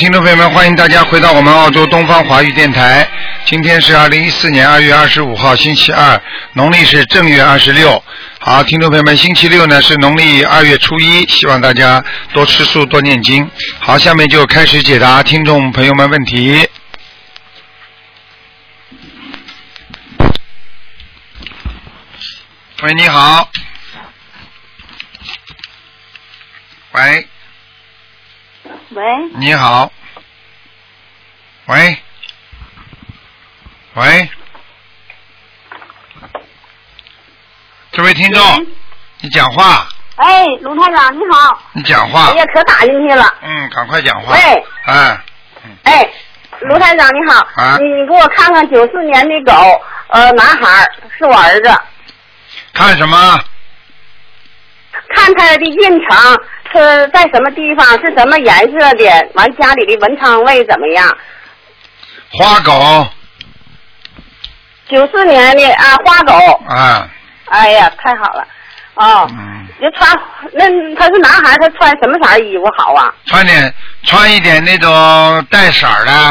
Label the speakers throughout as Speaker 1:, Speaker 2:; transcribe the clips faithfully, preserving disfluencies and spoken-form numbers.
Speaker 1: 听众朋友们，欢迎大家回到我们澳洲东方华语电台。今天是二零一四年二月二十五号，星期二，农历是正月二十六。好，听众朋友们，星期六呢是农历二月初一，希望大家多吃素，多念经。好，下面就开始解答听众朋友们问题。喂，你好。喂。
Speaker 2: 喂。
Speaker 1: 你好。喂。喂。这位听众，你讲话。
Speaker 2: 哎，卢台长，你好。
Speaker 1: 你讲话。
Speaker 2: 哎呀，可打进去了。
Speaker 1: 嗯，赶快讲话。
Speaker 2: 喂。
Speaker 1: 哎。
Speaker 2: 哎，卢台长你好。
Speaker 1: 啊。
Speaker 2: 你你给我看看九四年的狗，呃，男孩是我儿子。
Speaker 1: 看什么？
Speaker 2: 看他的运程是在什么地方，是什么颜色的，完家里的文昌位怎么样？
Speaker 1: 花狗。
Speaker 2: 九四年的啊，花狗。
Speaker 1: 啊。
Speaker 2: 哎呀，太好了。哦。
Speaker 1: 嗯。
Speaker 2: 就穿那他是男孩，他穿什么色衣服好啊？
Speaker 1: 穿点穿一点那种带色儿的。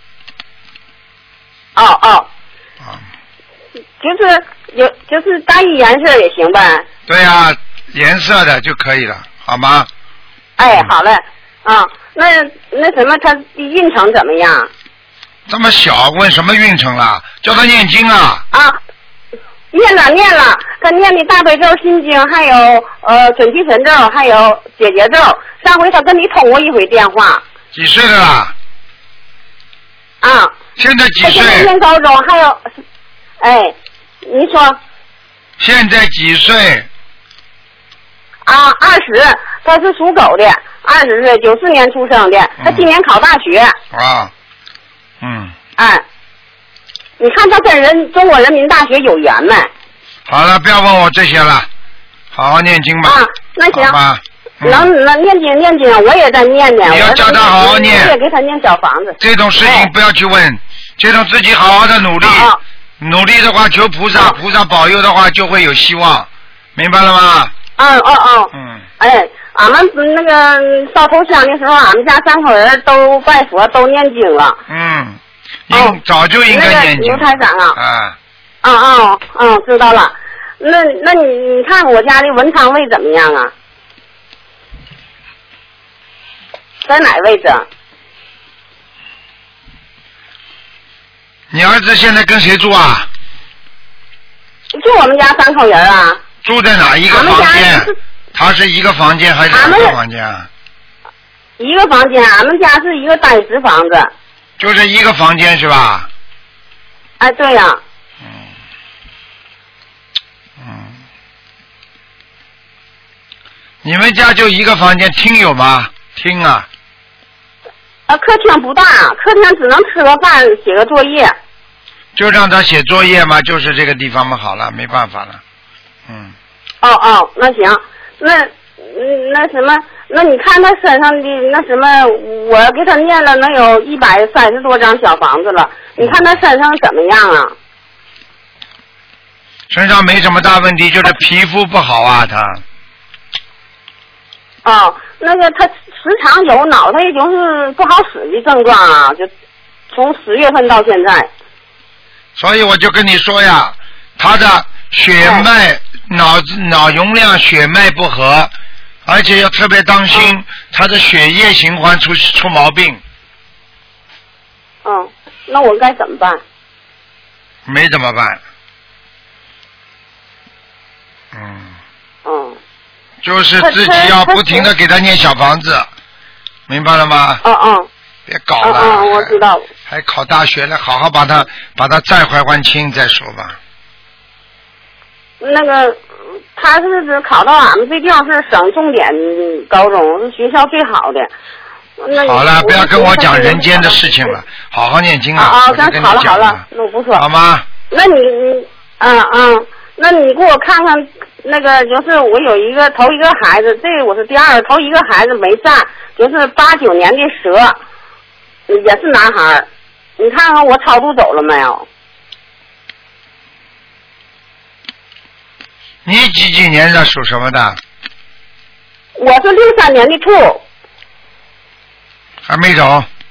Speaker 2: 哦哦。
Speaker 1: 啊。
Speaker 2: 就是有就是单一颜色也行呗。
Speaker 1: 对呀、啊，颜色的就可以了，好吗？
Speaker 2: 哎，好嘞。啊，那那什么，他的运程怎么样？
Speaker 1: 这么小，问什么运程了？叫他念经啊。
Speaker 2: 啊，念了念了，他念的大悲咒、心经，还有呃准提神咒，还有解结咒。上回他跟你通过一回电话。
Speaker 1: 几岁的啦？
Speaker 2: 啊。
Speaker 1: 现在几岁？
Speaker 2: 他现在念高中，还有，哎，你说。
Speaker 1: 现在几岁？
Speaker 2: 啊，二十，他是属狗的，二十岁，九四年出生的，他今年考大学。
Speaker 1: 啊。嗯。
Speaker 2: 哎，你看他跟人中国人民大学有缘没？
Speaker 1: 好了，不要问我这些了，好好念经吧。
Speaker 2: 啊，那行。
Speaker 1: 好吧。嗯、
Speaker 2: 能能念经念经，我也在念念。
Speaker 1: 你要叫他好好念。
Speaker 2: 我也给他念小房子。
Speaker 1: 这种事情不要去问，哎、这种自己好好的努力。
Speaker 2: 啊
Speaker 1: 努力的话，求菩萨，菩萨保佑的话，就会有希望，明白了吗？
Speaker 2: 嗯哦哦。
Speaker 1: 嗯。
Speaker 2: 哎，俺们那个烧头香的时候，俺们家三口人都拜佛，都念经了。
Speaker 1: 嗯。应早就应该念经。
Speaker 2: 那个刘台长啊。
Speaker 1: 啊。
Speaker 2: 嗯嗯嗯，知道了。那那你你看我家的文昌位怎么样啊？在哪位置？
Speaker 1: 你儿子现在跟谁住啊？
Speaker 2: 就我们家三口人啊。
Speaker 1: 住在哪一个房间？他是一个房间还是两个房间啊？
Speaker 2: 一个房间，俺们家是一个单室房子。
Speaker 1: 就是一个房间是吧？
Speaker 2: 哎，对呀、啊。
Speaker 1: 嗯。嗯。你们家就一个房间，厅有吗？厅啊。
Speaker 2: 啊，客厅不大，客厅只能吃个饭，写个作业。
Speaker 1: 就让他写作业嘛，就是这个地方嘛，好了，没办法了。嗯。
Speaker 2: 哦哦，那行，那嗯那什么，那你看他身上的那什么，我给他念了能有一百三十多张小房子了，你看他身上怎么样啊？
Speaker 1: 身上没什么大问题，就是皮肤不好啊，他。
Speaker 2: 哦，那个他时常有脑袋就是不好使的症状啊，就从十月份到现在。
Speaker 1: 所以我就跟你说呀，他的血脉、哎、脑子脑容量血脉不和，而且要特别当心、嗯、他的血液循环出出毛病。
Speaker 2: 嗯，那我该怎么办？
Speaker 1: 没怎么办。嗯。
Speaker 2: 嗯。
Speaker 1: 就是自己要不停的给他念小房子，明白了吗？
Speaker 2: 嗯嗯。
Speaker 1: 别搞了。
Speaker 2: 嗯嗯，我知道。
Speaker 1: 还考大学了，好好把他把他债还还清再说吧。
Speaker 2: 那个，他是指考到俺们这地方是省重点高中，是学校最好的。那
Speaker 1: 好了，不要跟我讲人间的事情了，好好念经啊！
Speaker 2: 啊啊，
Speaker 1: 那
Speaker 2: 好了好了，那我不说。
Speaker 1: 好吗？
Speaker 2: 那你你嗯嗯，那你给我看看那个，就是我有一个头一个孩子，这个我是第二个，头一个孩子没占，就是八九年的蛇，也是男孩，你看看我超度走了没有？
Speaker 1: 你几几年的属什么的？
Speaker 2: 我是六三年的兔。
Speaker 1: 还没走。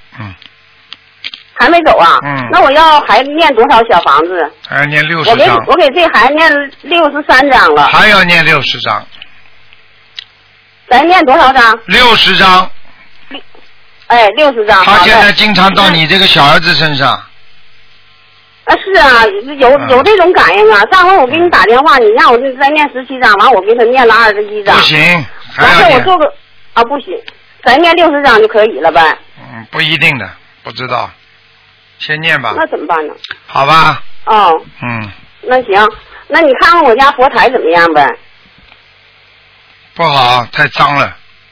Speaker 2: 还没走啊？
Speaker 1: 嗯。
Speaker 2: 那我要还念多少小房子？
Speaker 1: 还要念六十
Speaker 2: 我给
Speaker 1: 章。
Speaker 2: 我给这孩子念六十三章了。
Speaker 1: 还要念六十章。
Speaker 2: 咱念多少章？
Speaker 1: 六十章。
Speaker 2: 哎，六十章。
Speaker 1: 他现在经常到你这个小儿子身上。
Speaker 2: 啊，是啊，有有这种感应啊！上回我给你打电话，你让我再念十七章，完我给他念了二十一章。
Speaker 1: 不行，还要
Speaker 2: 完
Speaker 1: 念。
Speaker 2: 事我做个啊，不行，咱念六十章就可以了呗。
Speaker 1: 嗯，不一定的，不知道，先念吧。
Speaker 2: 那怎么办呢？
Speaker 1: 好吧。
Speaker 2: 哦。
Speaker 1: 嗯。
Speaker 2: 那行，那你看看我家佛台怎么样呗？
Speaker 1: 不好，太脏了。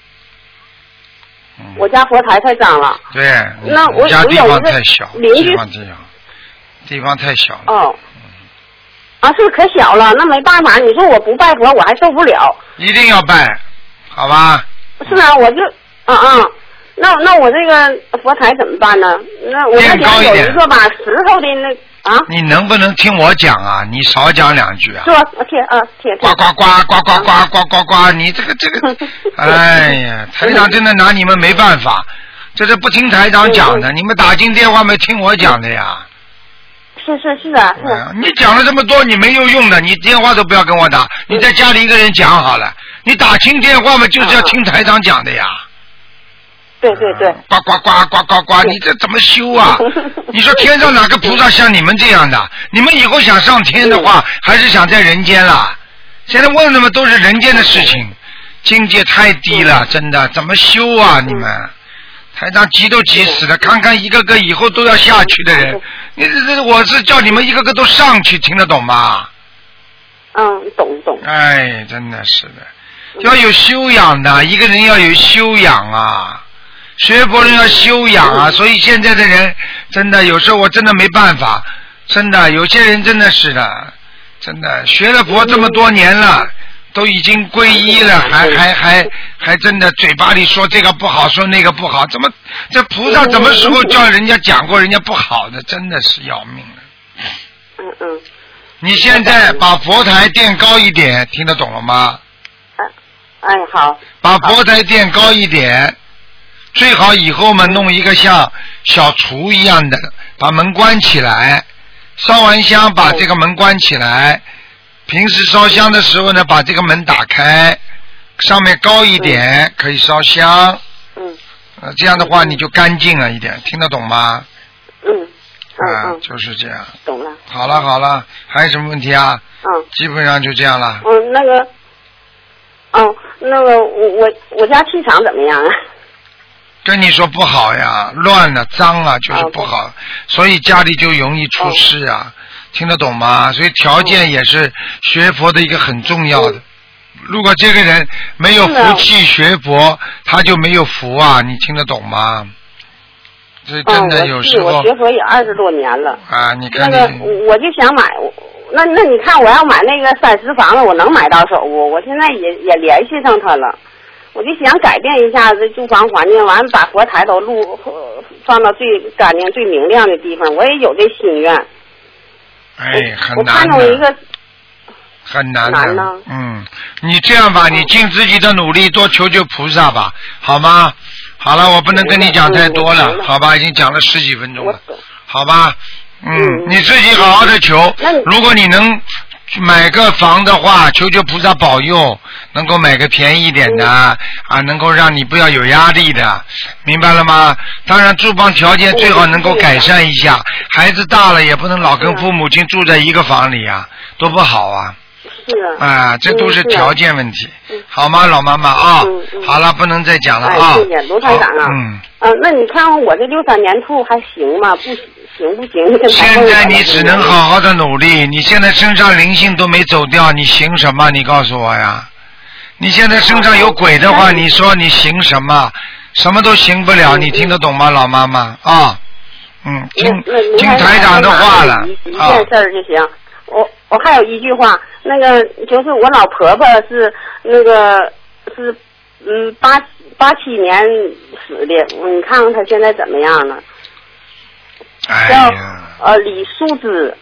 Speaker 1: 嗯。
Speaker 2: 我家佛台太脏了。
Speaker 1: 对。
Speaker 2: 那我
Speaker 1: 你家地方太小，
Speaker 2: 邻居
Speaker 1: 地方太小，地方太小了。
Speaker 2: 哦。啊，是可小了，那没办法，你说我不拜佛我还受不了。
Speaker 1: 一定要拜，好吧？
Speaker 2: 是啊，我就啊啊，那那我这个佛台怎么办呢？那我那家有一个吧石头的那啊。
Speaker 1: 你能不能听我讲啊？你少讲两句啊。
Speaker 2: 是吧？贴啊贴。
Speaker 1: 呱呱呱呱呱呱呱呱呱！你这个这个，哎呀，台长真的拿你们没办法，这是不听台长讲的，你们打进电话没听我讲的呀。
Speaker 2: 是是是啊是啊。
Speaker 1: 你讲了这么多，你没有用的，你电话都不要跟我打，你在家里一个人讲好了。你打进电话嘛，就是要听台长讲的呀。
Speaker 2: 对对对。
Speaker 1: 呱呱呱呱呱呱！你这怎么修啊？你说天上哪个菩萨像你们这样的？你们以后想上天的话，还是想在人间啦？现在问的嘛都是人间的事情，境界太低了，真的怎么修啊？你们台长急都急死了，看看一个个以后都要下去的人，你这这我是叫你们一个个都上去，听得懂吗？
Speaker 2: 嗯，懂懂。
Speaker 1: 哎，真的是的。要有修养的，一个人要有修养啊，学佛人要修养啊，所以现在的人真的有时候我真的没办法，真的有些人真的是的，真的学了佛这么多年了，都已经皈依了，还还还还真的嘴巴里说这个不好，说那个不好，怎么这菩萨什么时候叫人家讲过人家不好的？真的是要命了。
Speaker 2: 嗯嗯。
Speaker 1: 你现在把佛台垫高一点，听得懂了吗？
Speaker 2: 哎，好。
Speaker 1: 把佛台垫高一点，最好以后嘛弄一个像小厨一样的，把门关起来，烧完香把这个门关起来，平时烧香的时候呢把这个门打开，上面高一点，可以烧香。
Speaker 2: 嗯。
Speaker 1: 呃，这样的话你就干净了一点，听得懂吗？
Speaker 2: 嗯。嗯
Speaker 1: 啊，就是这样。
Speaker 2: 懂了。
Speaker 1: 好了好了，还有什么问题啊？
Speaker 2: 嗯。
Speaker 1: 基本上就这样了。
Speaker 2: 嗯，那个。哦，那个我我我家气场怎么样啊？
Speaker 1: 跟你说不好呀，乱了脏了就是不好，哦、所以家里就容易出事啊，哦、听得懂吗？所以条件也是学佛的一个很重要的。哦、如果这个人没有福气学佛，他就没有福啊，你听得懂吗？所以真的有时候、
Speaker 2: 哦、我, 我学佛也二十多年了
Speaker 1: 啊，你看
Speaker 2: 那个我就想买。那那你看我要买那个三十房子，我能买到手不？我现在也也联系上他了，我就想改变一下这住房环境，完了把佛台都录放到最干净、最明亮的地方。我也有这心愿。
Speaker 1: 哎，很难的。
Speaker 2: 我看到一个
Speaker 1: 很难的。
Speaker 2: 难呢。
Speaker 1: 嗯，你这样吧，你尽自己的努力，多求求菩萨吧，好吗？好了，我不能跟你讲太多了，好吧？已经讲了十几分钟了，好吧？嗯，你自己好好的求。如果你能买个房的话，求求菩萨保佑，能够买个便宜一点的、嗯、啊，能够让你不要有压力的，明白了吗？当然住房条件最好能够改善一下，孩子大了也不能老跟父母亲住在一个房里啊，多不好啊。
Speaker 2: 是啊。
Speaker 1: 啊，这都是条件问题，
Speaker 2: 嗯、
Speaker 1: 好吗，老妈妈啊？
Speaker 2: 嗯嗯、
Speaker 1: 好了，不能再讲了啊。
Speaker 2: 哎、谢谢卢台长啊。
Speaker 1: 嗯。
Speaker 2: 啊，那你看看我这六三年兔还行吗？不行不行？
Speaker 1: 现在你只能好好的努力。你现在身上灵性都没走掉，你行什么？你告诉我呀！你现在身上有鬼的话，你说你行什么？什么都行不了，你听得懂吗，老妈妈啊？嗯，听听台长的话了。
Speaker 2: 一件事儿就行。我我还有一句话，那个就是我老婆婆是那个是嗯八八七年死的，你看看她现在怎么样了？
Speaker 1: 哎
Speaker 2: 呀，
Speaker 1: 叫
Speaker 2: 呃李淑芝。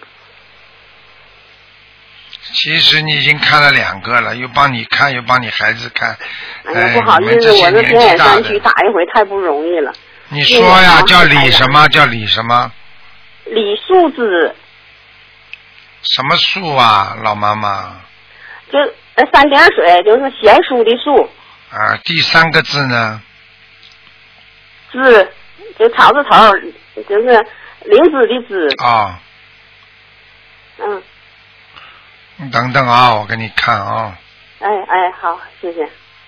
Speaker 1: 其实你已经看了两个了，又帮你看，又帮你孩子看。
Speaker 2: 哎呀，不好意思，我这天眼山区打一回太不容易了。
Speaker 1: 你说呀，叫李什么？叫李什么？
Speaker 2: 李树枝。
Speaker 1: 什么树啊，老妈妈？
Speaker 2: 就呃三点水，就是贤淑的淑。
Speaker 1: 啊，第三个字呢？
Speaker 2: 枝，就草字头，就是灵芝的芝。
Speaker 1: 啊。
Speaker 2: 嗯。
Speaker 1: 你等等啊，我给你看啊。
Speaker 2: 哎哎，好，谢谢。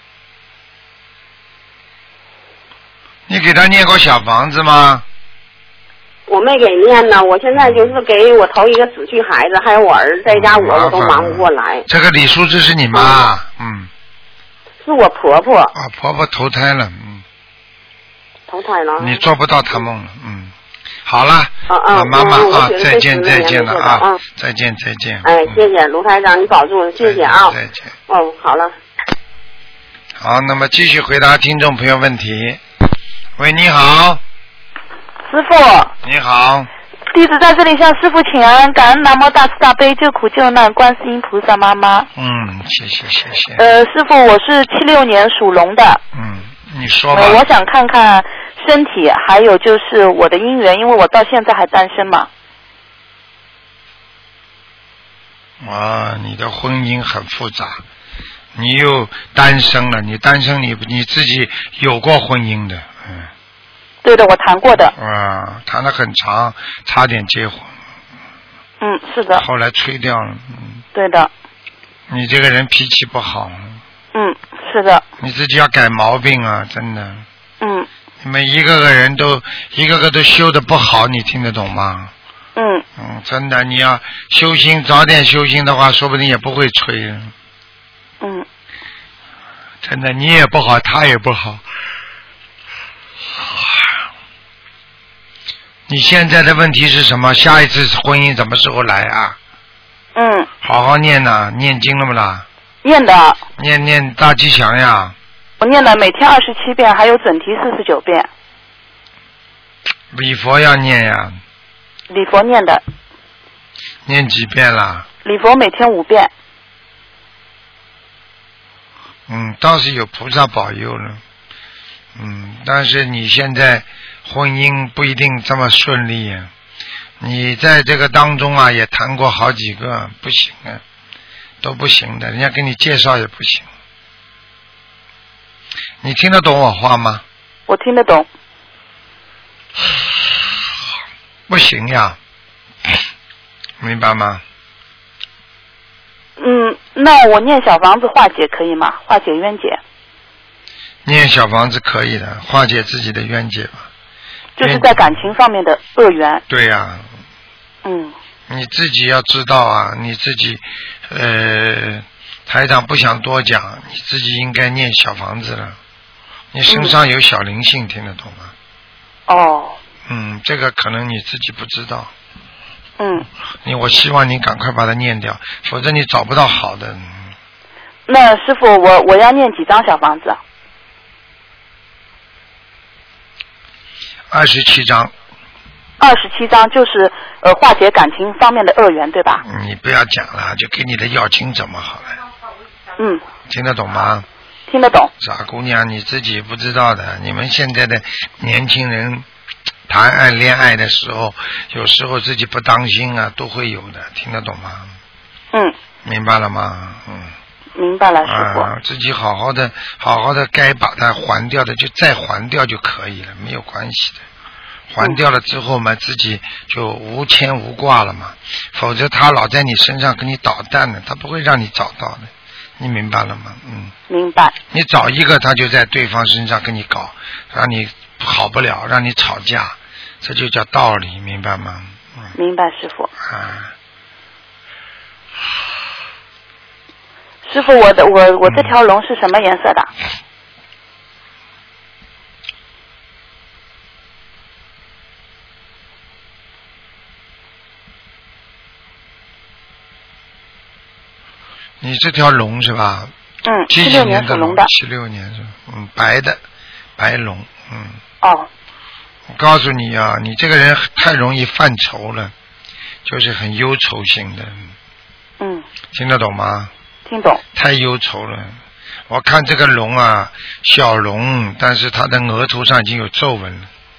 Speaker 1: 你给他念过小房子吗？
Speaker 2: 我没给念呢，我现在就是给我头一个死去孩子，还有我儿子在家我，我都忙不过来。
Speaker 1: 这个李淑芝是你妈？嗯。嗯
Speaker 2: 是我婆婆。
Speaker 1: 啊，婆婆投胎了，嗯。
Speaker 2: 投胎了。
Speaker 1: 你做不到她梦了，嗯。好了，
Speaker 2: 啊啊，
Speaker 1: 妈妈啊，再见
Speaker 2: 再
Speaker 1: 见了啊，再见再见。
Speaker 2: 哎，谢谢卢台长，你保重，谢谢啊。
Speaker 1: 再见。
Speaker 2: 哦，好了。
Speaker 1: 好，那么继续回答听众朋友问题。喂，你好。
Speaker 3: 师傅。
Speaker 1: 你好。
Speaker 3: 弟子在这里向师傅请安，感恩南无大慈大悲救苦救难观世音菩萨妈妈。
Speaker 1: 嗯，谢谢谢谢。
Speaker 3: 呃，师傅，我是七六年属龙的。
Speaker 1: 嗯，你说吧。
Speaker 3: 呃，我想看看身体，还有就是我的姻缘，因为我到现在还单身嘛。
Speaker 1: 啊，你的婚姻很复杂，你又单身了，你单身你你自己有过婚姻的，嗯。
Speaker 3: 对的，我谈过的。
Speaker 1: 啊，谈得很长，差点结婚。
Speaker 3: 嗯，是的。
Speaker 1: 后来吹掉了。嗯。
Speaker 3: 对的。
Speaker 1: 你这个人脾气不好。
Speaker 3: 嗯，是的。
Speaker 1: 你自己要改毛病啊，真的。
Speaker 3: 嗯。
Speaker 1: 你们一个个人都一个个都修得不好，你听得懂吗？
Speaker 3: 嗯。
Speaker 1: 嗯，真的，你要修心，早点修心的话，说不定也不会吹。
Speaker 3: 嗯。
Speaker 1: 真的，你也不好，他也不好。你现在的问题是什么？下一次婚姻什么时候来啊？
Speaker 3: 嗯。
Speaker 1: 好好念呐，念经了不啦？
Speaker 3: 念的。
Speaker 1: 念念大吉祥呀。
Speaker 3: 我念了每天二十七遍，还有准提四十九遍。
Speaker 1: 礼佛要念呀。
Speaker 3: 礼佛念的。
Speaker 1: 念几遍啦？
Speaker 3: 礼佛每天五遍。
Speaker 1: 嗯，倒是有菩萨保佑了。嗯，但是你现在婚姻不一定这么顺利呀。你在这个当中啊，也谈过好几个，不行啊，都不行的，人家给你介绍也不行。你听得懂我话吗？
Speaker 3: 我听得懂。
Speaker 1: 不行呀，明白吗？
Speaker 3: 嗯，那我念小房子化解可以吗？化解冤结。
Speaker 1: 念小房子可以的，化解自己的冤结吧。
Speaker 3: 就是在感情方面的恶缘。
Speaker 1: 对呀、啊。
Speaker 3: 嗯。
Speaker 1: 你自己要知道啊，你自己呃，台长不想多讲，你自己应该念小房子了。你身上有小灵性，嗯、听得懂吗？
Speaker 3: 哦。
Speaker 1: 嗯，这个可能你自己不知道。
Speaker 3: 嗯。
Speaker 1: 你我希望你赶快把它念掉，否则你找不到好的。
Speaker 3: 那师傅，我我要念几张小房子？
Speaker 1: 二十七章。
Speaker 3: 二十七章就是呃化解感情方面的恶缘，对吧？
Speaker 1: 你不要讲了，就给你的要经怎么好了。
Speaker 3: 嗯。
Speaker 1: 听得懂吗？
Speaker 3: 听得懂。
Speaker 1: 傻姑娘，你自己不知道的。你们现在的年轻人谈爱恋爱的时候，有时候自己不当心啊，都会有的。听得懂吗？
Speaker 3: 嗯。
Speaker 1: 明白了吗？嗯。
Speaker 3: 明白了，师傅。
Speaker 1: 啊，自己好好的，好好的，该把它还掉的就再还掉就可以了，没有关系的。还掉了之后嘛，嗯、自己就无牵无挂了嘛。否则他老在你身上给你捣蛋的，他不会让你找到的。你明白了吗？嗯。
Speaker 3: 明白。
Speaker 1: 你找一个，他就在对方身上跟你搞，让你好不了，让你吵架，这就叫道理，明白吗？嗯、
Speaker 3: 明白，师傅。
Speaker 1: 啊。
Speaker 3: 师傅，我的我我这条龙是什么颜色的？
Speaker 1: 你这条龙是吧？
Speaker 3: 嗯，
Speaker 1: 七
Speaker 3: 六年属龙的。
Speaker 1: 七六年是吧？嗯，白的，白龙，嗯。
Speaker 3: 哦。
Speaker 1: 我告诉你啊，你这个人太容易犯愁了，就是很忧愁型的。
Speaker 3: 嗯。
Speaker 1: 听得懂吗？
Speaker 3: 听懂。
Speaker 1: 太忧愁了。我看这个龙啊，小龙，但是它的额头上已经有皱纹了。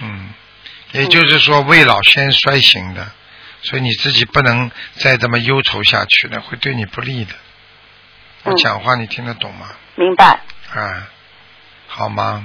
Speaker 1: 嗯，也就是说未老先衰型的，所以你自己不能再这么忧愁下去了，会对你不利的。我讲话你听得懂吗？
Speaker 3: 明白。
Speaker 1: 啊，好吗？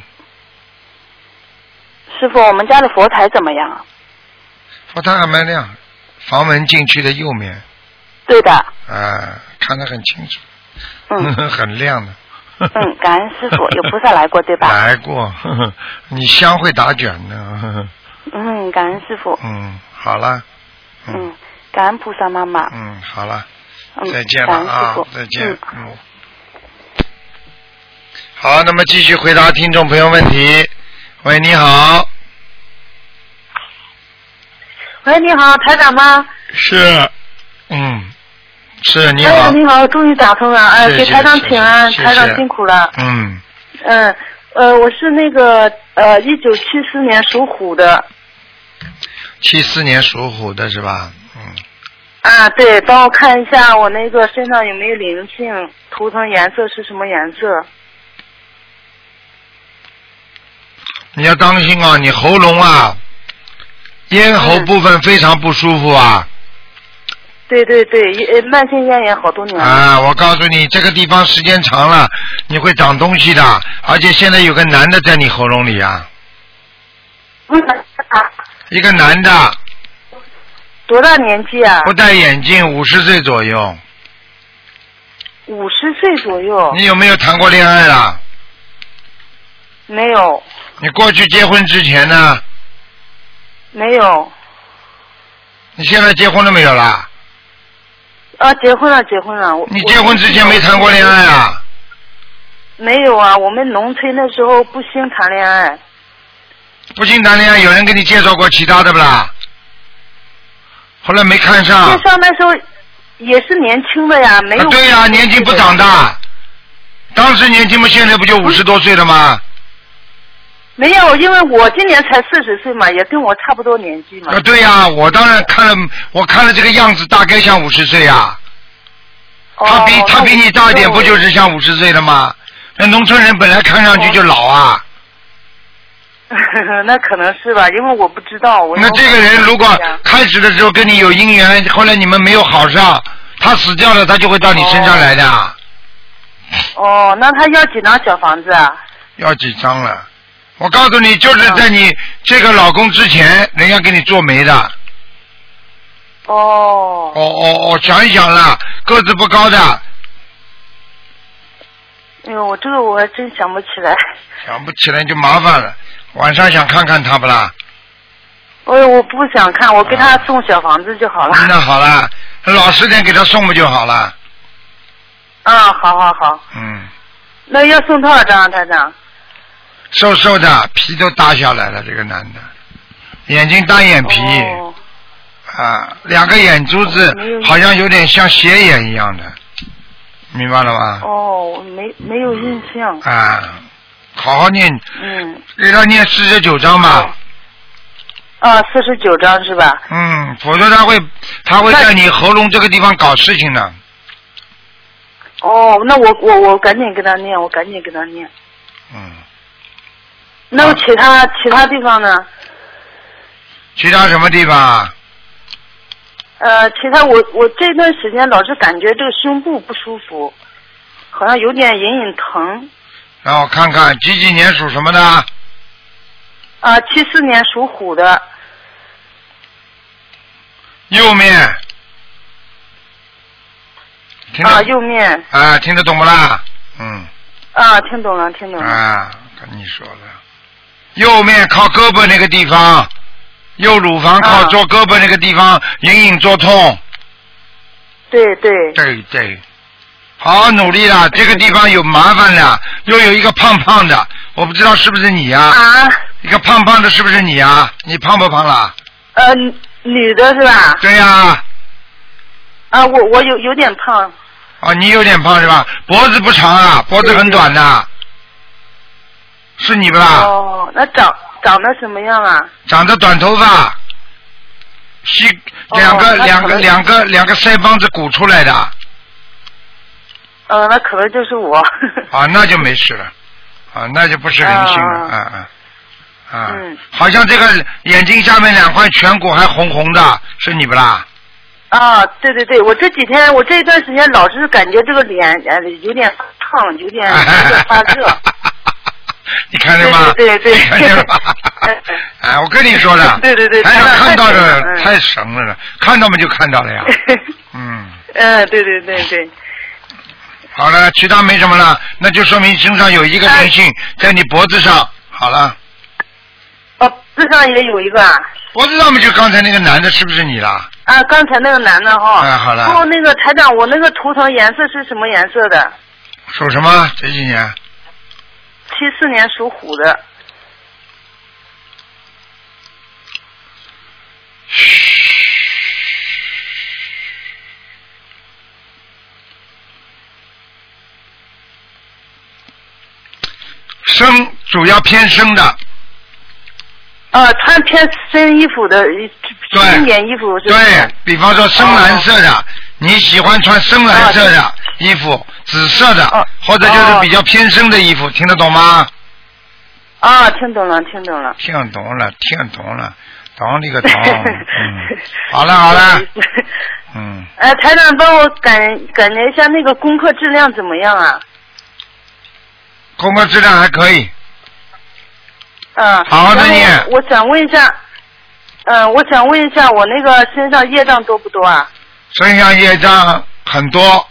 Speaker 3: 师傅，我们家的佛台怎么样啊？
Speaker 1: 佛台还蛮亮，房门进去的右面。
Speaker 3: 对的。
Speaker 1: 啊，看得很清楚。
Speaker 3: 嗯。
Speaker 1: 很亮的。
Speaker 3: 嗯，感恩师傅，有菩萨来过对吧？
Speaker 1: 来过，呵呵你香会打卷的。呵呵
Speaker 3: 嗯，感恩师傅。
Speaker 1: 嗯，好了。
Speaker 3: 嗯，嗯感恩菩萨妈妈。
Speaker 1: 嗯，好了。
Speaker 3: 嗯，
Speaker 1: 再见了啊！再见。
Speaker 3: 嗯。
Speaker 1: 嗯好，那么继续回答听众朋友问题。喂，你好。
Speaker 4: 喂，你好，台长吗？
Speaker 1: 是，嗯，是你好。
Speaker 4: 哎，你好，终于打通了，哎，给台长请安，
Speaker 1: 谢谢
Speaker 4: 台长辛苦了。
Speaker 1: 嗯。
Speaker 4: 嗯，呃，我是那个呃，一九七四年属虎的。
Speaker 1: 七四年属虎的是吧？嗯。
Speaker 4: 啊，对，帮我看一下我那个身上有没有灵性，图腾颜色是什么颜色？
Speaker 1: 你要当心啊，你喉咙啊，咽喉部分非常不舒服啊。
Speaker 4: 对对对，呃，慢性咽炎好多年了。
Speaker 1: 啊，我告诉你，这个地方时间长了，你会长东西的，而且现在有个男的在你喉咙里啊。
Speaker 4: 嗯。
Speaker 1: 一个男的。
Speaker 4: 多大年纪啊？
Speaker 1: 不戴眼镜，五十岁左右。
Speaker 4: 五十岁左右。
Speaker 1: 你有没有谈过恋爱啦？
Speaker 4: 没有。
Speaker 1: 你过去结婚之前呢？
Speaker 4: 没有。
Speaker 1: 你现在结婚了没有啦？
Speaker 4: 啊，结婚了，结婚了。
Speaker 1: 你结婚之前没谈过恋爱啊？
Speaker 4: 没有啊，我们农村那时候不兴谈恋爱。
Speaker 1: 不兴谈恋爱，有人给你介绍过其他的不啦？后来没看上。
Speaker 4: 介绍那时候也是年轻的呀，没有。
Speaker 1: 啊、对呀、啊，年轻不长大。当时年轻嘛，现在不就五十多岁了吗？
Speaker 4: 没有，因为我今年才四十岁嘛，也跟我差不多年纪嘛。
Speaker 1: 啊，对呀、啊，我当然看了，我看了这个样子，大概像五十岁呀。
Speaker 4: 哦。
Speaker 1: 他比他比你大一点，不就是像五十岁了吗？那农村人本来看上去就老啊。
Speaker 4: 那可能是吧，因为我不知道。我
Speaker 1: 那这个人如果开始的时候跟你有姻缘，后来你们没有好上，他死掉了，他就会到你身上来的。
Speaker 4: 哦，哦那他要几张小房子啊？
Speaker 1: 要几张了？我告诉你，就是在你这个老公之前，人家给你做媒的。
Speaker 4: 哦。
Speaker 1: 哦哦哦，想一想啦，个子不高的。
Speaker 4: 哎呦，我这个我还真想不起来。
Speaker 1: 想不起来就麻烦了。晚上想看看他不啦？
Speaker 4: 哎呦，我不想看，我给他送小房子就好了。
Speaker 1: 啊、那好了，老实点给他送不就好了？
Speaker 4: 啊，好好好。
Speaker 1: 嗯。
Speaker 4: 那要送多少张，台长？
Speaker 1: 瘦瘦的，皮都耷下来了，这个男的，眼睛单眼皮，
Speaker 4: 哦、
Speaker 1: 啊，两个眼珠子好像有点像斜眼一样的，明白了吗？
Speaker 4: 哦，没没有印象。
Speaker 1: 啊，好好念，
Speaker 4: 嗯，
Speaker 1: 给他念四十九章吧。
Speaker 4: 啊，四十九章是吧？
Speaker 1: 嗯，否则他会他会在你喉咙这个地方搞事情的。
Speaker 4: 哦，那我我我赶紧给他念，我赶紧给他念。
Speaker 1: 嗯。
Speaker 4: 那么其他、啊、其他地方呢？
Speaker 1: 其他什么地方啊？
Speaker 4: 呃，其他我我这段时间老是感觉这个胸部不舒服，好像有点隐隐疼。
Speaker 1: 让我看看，几几年属什么的？
Speaker 4: 啊，七四年属虎的。
Speaker 1: 右面。
Speaker 4: 啊，右面。
Speaker 1: 啊，听得懂不啦？嗯。
Speaker 4: 啊，听懂了，听懂了。
Speaker 1: 啊，跟你说了。右面靠胳膊那个地方，右乳房靠左胳膊那个地方、啊、隐隐作痛。
Speaker 4: 对对。
Speaker 1: 对对，好好努力了，这个地方有麻烦了，又有一个胖胖的，我不知道是不是你呀、啊？
Speaker 4: 啊。
Speaker 1: 一个胖胖的是不是你啊？你胖不胖了？
Speaker 4: 呃，女的是吧？
Speaker 1: 对呀、啊。
Speaker 4: 啊，我我有有点胖。
Speaker 1: 哦，你有点胖是吧？脖子不长啊，脖子很短的。是你不啦？
Speaker 4: 哦，那长长得什么样啊？
Speaker 1: 长得短头发，西两个、哦、两个两个两个腮帮子鼓出来的。
Speaker 4: 呃，那可能就是我。
Speaker 1: 啊，那就没事了，啊，那就不是灵性了，啊啊啊，
Speaker 4: 嗯，
Speaker 1: 好像这个眼睛下面两块颧骨还红红的，是你不啦？
Speaker 4: 啊，对对对，我这几天我这一段时间老是感觉这个脸呃有点烫，有点有点发热。
Speaker 1: 你看见吗？
Speaker 4: 对对对，
Speaker 1: 看见了吧？哎，我跟你说的，
Speaker 4: 对对对，
Speaker 1: 台上看到的
Speaker 4: 嗯、
Speaker 1: 太神了，看到嘛就看到了呀。嗯。
Speaker 4: 嗯，对对对对。
Speaker 1: 好了，其他没什么了，那就说明身上有一个灵性在你脖子上。好了。
Speaker 4: 哦，脖子上也有一个啊。
Speaker 1: 脖子上面就刚才那个男的，是不是你啦？
Speaker 4: 啊，刚才那个男的哈。
Speaker 1: 哎，好了。
Speaker 4: 然后那个台长，我那个图腾颜色是什么颜色的？
Speaker 1: 属什么？这几年？
Speaker 4: 七四年属虎的。
Speaker 1: 深，主要偏深的。
Speaker 4: 啊，穿偏深衣服的，深点衣服是吧？
Speaker 1: 对，比方说深蓝色的，哦、你喜欢穿深蓝色的衣服，哦、紫色的、哦，或者就是比较偏深的衣服，哦、听得懂吗？
Speaker 4: 啊，听懂了，听懂了。
Speaker 1: 听懂了，听懂了，懂你个懂。嗯，好了好了。嗯。
Speaker 4: 呃，台长帮我感感觉一下那个功课质量怎么样啊？
Speaker 1: 功课质量还可以。
Speaker 4: 嗯，
Speaker 1: 好好的念。
Speaker 4: 我想问一下，嗯、呃，我想问一下，我那个身上业障多不多啊？
Speaker 1: 身上业障很多。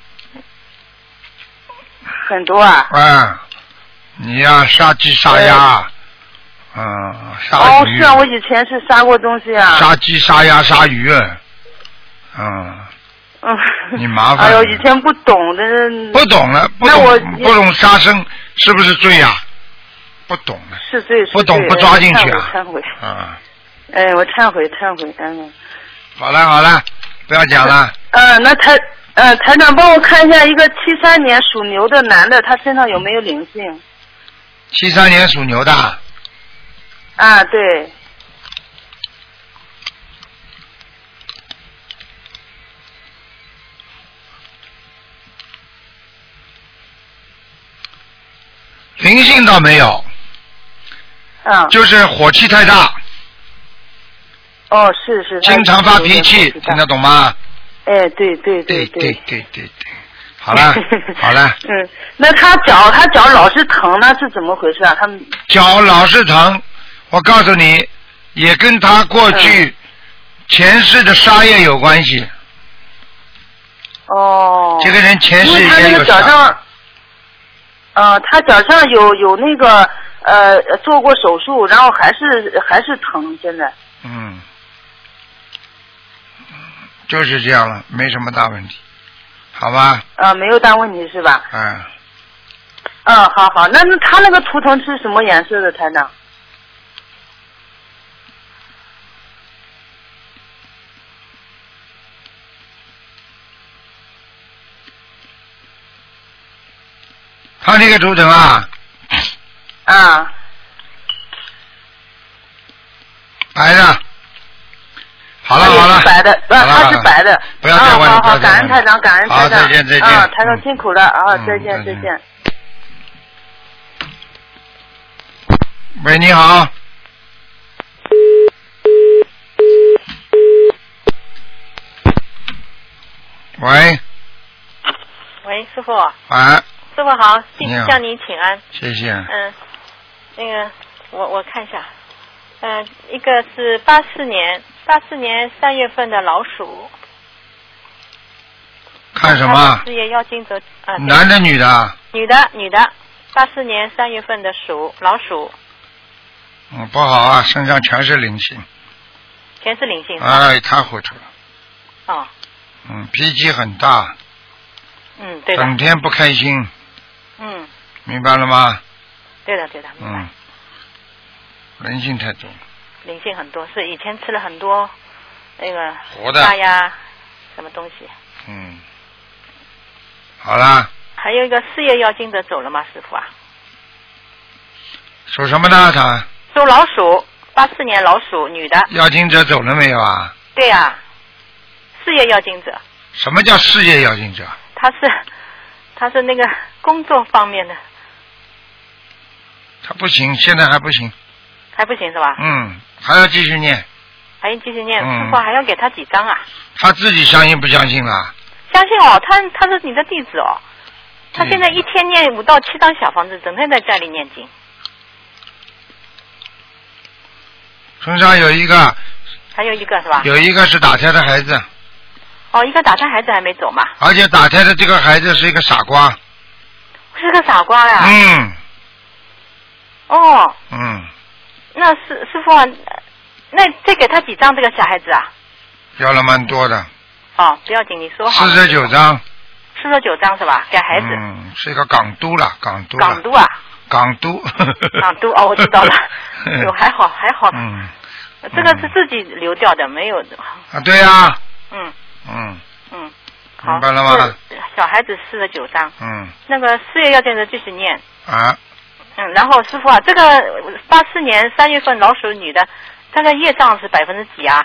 Speaker 4: 很多啊？
Speaker 1: 嗯，你呀、啊，杀鸡杀鸭，嗯，杀鱼。
Speaker 4: 哦，是啊，我以前是杀过东西啊。
Speaker 1: 杀鸡杀鸭杀鱼，嗯。
Speaker 4: 嗯。
Speaker 1: 你麻烦。
Speaker 4: 哎呦，以前不懂的。
Speaker 1: 不懂了，不懂，不懂杀生是不是罪呀、啊？不懂了。
Speaker 4: 是罪，是罪。
Speaker 1: 不懂不抓进去啊。
Speaker 4: 忏悔。
Speaker 1: 啊。
Speaker 4: 哎，我忏悔，忏悔，嗯。
Speaker 1: 好了好了，不要讲了。
Speaker 4: 呃，那台呃台长帮我看一下一个七三年属牛的男的，他身上有没有灵性？
Speaker 1: 七三年属牛的。
Speaker 4: 啊，对。
Speaker 1: 灵性倒没有。
Speaker 4: 嗯。
Speaker 1: 就是火气太大。
Speaker 4: 哦，是是。
Speaker 1: 经常发脾气，听得懂吗？
Speaker 4: 哎，对对
Speaker 1: 对
Speaker 4: 对
Speaker 1: 对对对对。好了好了。
Speaker 4: 嗯，那他脚他脚老是疼，那是怎么回事啊？他们
Speaker 1: 脚老是疼，我告诉你，也跟他过去前世的杀业有关系。
Speaker 4: 哦。
Speaker 1: 这个人前世也有杀。
Speaker 4: 因为他那个脚上，呃，他脚上有有那个呃做过手术，然后还是还是疼，现在。
Speaker 1: 嗯。就是这样了，没什么大问题，好吧？
Speaker 4: 啊、呃，没有大问题是吧？
Speaker 1: 嗯。
Speaker 4: 嗯，好好，那那他那个图腾是什么颜色的，台长？
Speaker 1: 他那个图腾啊。
Speaker 4: 啊。
Speaker 1: 白的。好了好了，
Speaker 4: 白的，不，他是白的。
Speaker 1: 不要再问了。
Speaker 4: 好好，感恩台长，感恩台长。
Speaker 1: 好，再见再见。
Speaker 4: 啊，台长辛苦了啊，再见再见。
Speaker 1: 喂，你好。喂。
Speaker 5: 喂，师傅。
Speaker 1: 喂。
Speaker 5: 师傅好，向您请安。
Speaker 1: 谢谢。
Speaker 5: 嗯，那个，我我看一下，嗯、呃，一个是八四年。八四年三月份的老鼠，
Speaker 1: 看什么？
Speaker 5: 事业要经者啊。
Speaker 1: 男的女的？
Speaker 5: 女的女的，八四年三月份的鼠老鼠。
Speaker 1: 嗯，不好啊，身上全是灵性。
Speaker 5: 全是灵性。
Speaker 1: 哎，一塌糊涂了。
Speaker 5: 哦。
Speaker 1: 嗯，脾气很大。
Speaker 5: 嗯，对的。
Speaker 1: 整天不开心。
Speaker 5: 嗯。
Speaker 1: 明白了吗？
Speaker 5: 对的对的，明白。
Speaker 1: 嗯。灵性太重。
Speaker 5: 灵性很多，是以前吃了很多那个
Speaker 1: 活的
Speaker 5: 大呀什么东西。
Speaker 1: 嗯，好啦。
Speaker 5: 还有一个事业要经者走了吗，师傅啊？
Speaker 1: 属什么呢？他
Speaker 5: 属老鼠，八四年老鼠，女的。
Speaker 1: 要经者走了没有啊？
Speaker 5: 对呀、啊，事业要经者。
Speaker 1: 什么叫事业要经者？
Speaker 5: 他是他是那个工作方面的。
Speaker 1: 他不行，现在还不行。
Speaker 5: 还不行是吧？
Speaker 1: 嗯，还要继续念。
Speaker 5: 还要继续念，
Speaker 1: 嗯
Speaker 5: 师傅还要给他几张啊？
Speaker 1: 他自己相信不相信啦？
Speaker 5: 相信哦，他他是你的弟子哦，他现在一天念五到七张小房子，整天在家里念经。
Speaker 1: 身上有一个，
Speaker 5: 还有一个是吧？
Speaker 1: 有一个是打胎的孩子。
Speaker 5: 哦，一个打胎孩子还没走嘛？
Speaker 1: 而且打胎的这个孩子是一个傻瓜。
Speaker 5: 是个傻瓜呀。
Speaker 1: 嗯。
Speaker 5: 哦。
Speaker 1: 嗯。
Speaker 5: 那师师傅啊，那再给他几张这个小孩子啊？
Speaker 1: 要了蛮多的。
Speaker 5: 哦，不要紧，你说好。
Speaker 1: 四十九张。
Speaker 5: 四十九张是吧？给孩子。
Speaker 1: 嗯，是一个港督了，港督。
Speaker 5: 港督啊。
Speaker 1: 港督。
Speaker 5: 港督哦，我知道了。有还好还好。
Speaker 1: 嗯。
Speaker 5: 这个是自己流掉的，没有。
Speaker 1: 啊，对呀。
Speaker 5: 嗯。
Speaker 1: 嗯。
Speaker 5: 嗯。好。
Speaker 1: 明白了吗？
Speaker 5: 小孩子四十九张。
Speaker 1: 嗯。
Speaker 5: 那个四月要见的继续念。
Speaker 1: 啊。
Speaker 5: 嗯，然后师傅啊，这个八四年三月份老鼠女的，她的业障是百分之几啊？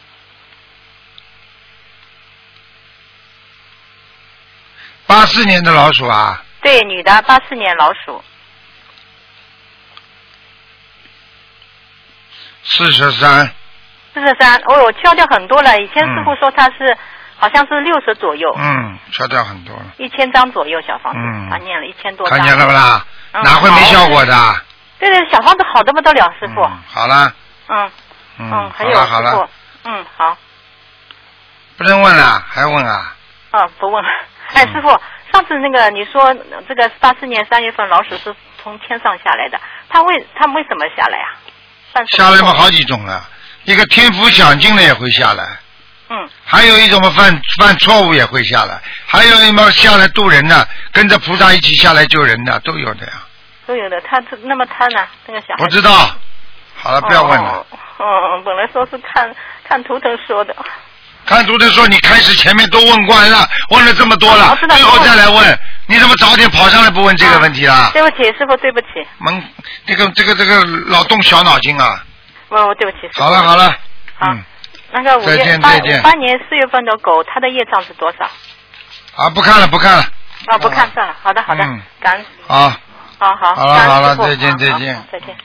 Speaker 1: 八四年的老鼠啊？
Speaker 5: 对，女的，八四年老鼠。
Speaker 1: 四十三。
Speaker 5: 四十三，哦哟，敲掉很多了。以前师傅说她是、嗯、好像是六十左右。
Speaker 1: 嗯，敲掉很多了。
Speaker 5: 一千张左右小房子，
Speaker 1: 嗯，
Speaker 5: 她念了一千多张。
Speaker 1: 看见了不啦？
Speaker 5: 嗯、
Speaker 1: 哪会没效果的？
Speaker 5: 对对，小房子好的不得了，师傅。
Speaker 1: 嗯、好了。
Speaker 5: 嗯。
Speaker 1: 嗯，
Speaker 5: 嗯还有
Speaker 1: 好了好了。
Speaker 5: 嗯，好。
Speaker 1: 不能问了，还问啊？
Speaker 5: 嗯，不问了。哎，师傅，上次那个你说这个八四年三月份老鼠是从天上下来的，他为他为什么下来啊？
Speaker 1: 下来嘛好几种了，一个天福享尽了也会下来，
Speaker 5: 嗯，
Speaker 1: 还有一种嘛犯犯错误也会下来，还有一种下来渡人的，跟着菩萨一起下来救人的都有的呀。
Speaker 5: 都有的，他那么他呢？那个小孩
Speaker 1: 不知道，好了，不要问了。
Speaker 5: 哦，哦本来说是看看图腾说的。
Speaker 1: 看图腾说你开始前面都问惯了，问了这么多了，最后再来问，你怎么早点跑上来不问这个问题啊？
Speaker 5: 对不起，师傅，对不起。
Speaker 1: 蒙，这个这个这个老动小脑筋啊！
Speaker 5: 哦，对不起。
Speaker 1: 好了好了，
Speaker 5: 好，
Speaker 1: 嗯，
Speaker 5: 那个五月八八年四月份的狗，它的业障是多少？
Speaker 1: 啊，不看了不看了。
Speaker 5: 啊，不看算了，好的好的，
Speaker 1: 嗯，
Speaker 5: 感恩。
Speaker 1: 好。
Speaker 5: 好好。
Speaker 1: 好了好了，再见再见。
Speaker 5: 再见。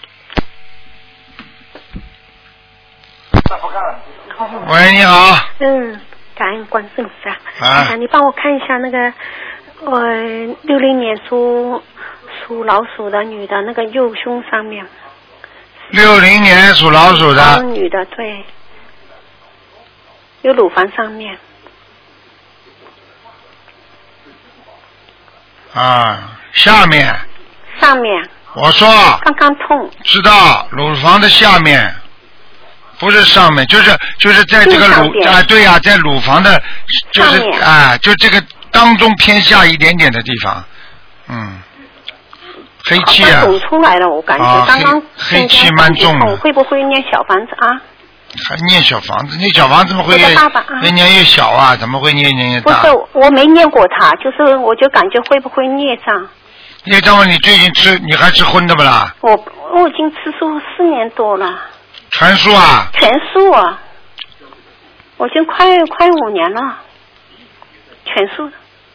Speaker 1: 不看了。喂，你好。
Speaker 6: 嗯，感恩观世音菩萨。
Speaker 1: 啊。
Speaker 6: 你帮我看一下那个，呃，六零年属属老鼠的女的那个右胸上面。
Speaker 1: 六零年属老鼠的。
Speaker 6: 哦，女的对。有乳房上面。
Speaker 1: 啊，下面。
Speaker 6: 上面。
Speaker 1: 我说。
Speaker 6: 刚刚痛。
Speaker 1: 知道，乳房的下面。不是上面，就是就是在这个乳啊，对呀、啊，在乳房的，就是啊，就这个当中偏下一点点的地方，嗯，黑气啊，
Speaker 6: 肿出来了，我感觉、
Speaker 1: 啊、
Speaker 6: 刚刚
Speaker 1: 黑气蛮重的，
Speaker 6: 会不会念小房子啊？
Speaker 1: 还念小房子，念小房子怎么会越
Speaker 6: 爸爸、啊、
Speaker 1: 越念越小啊？怎么会念念越大？
Speaker 6: 不是，我没念过它，就是我就感觉会不会孽障？
Speaker 1: 孽障嘛，你最近吃你还吃荤的不啦？
Speaker 6: 我我已经吃素四年多了。
Speaker 1: 全素啊！
Speaker 6: 全素啊！我已经快快五年了，全素。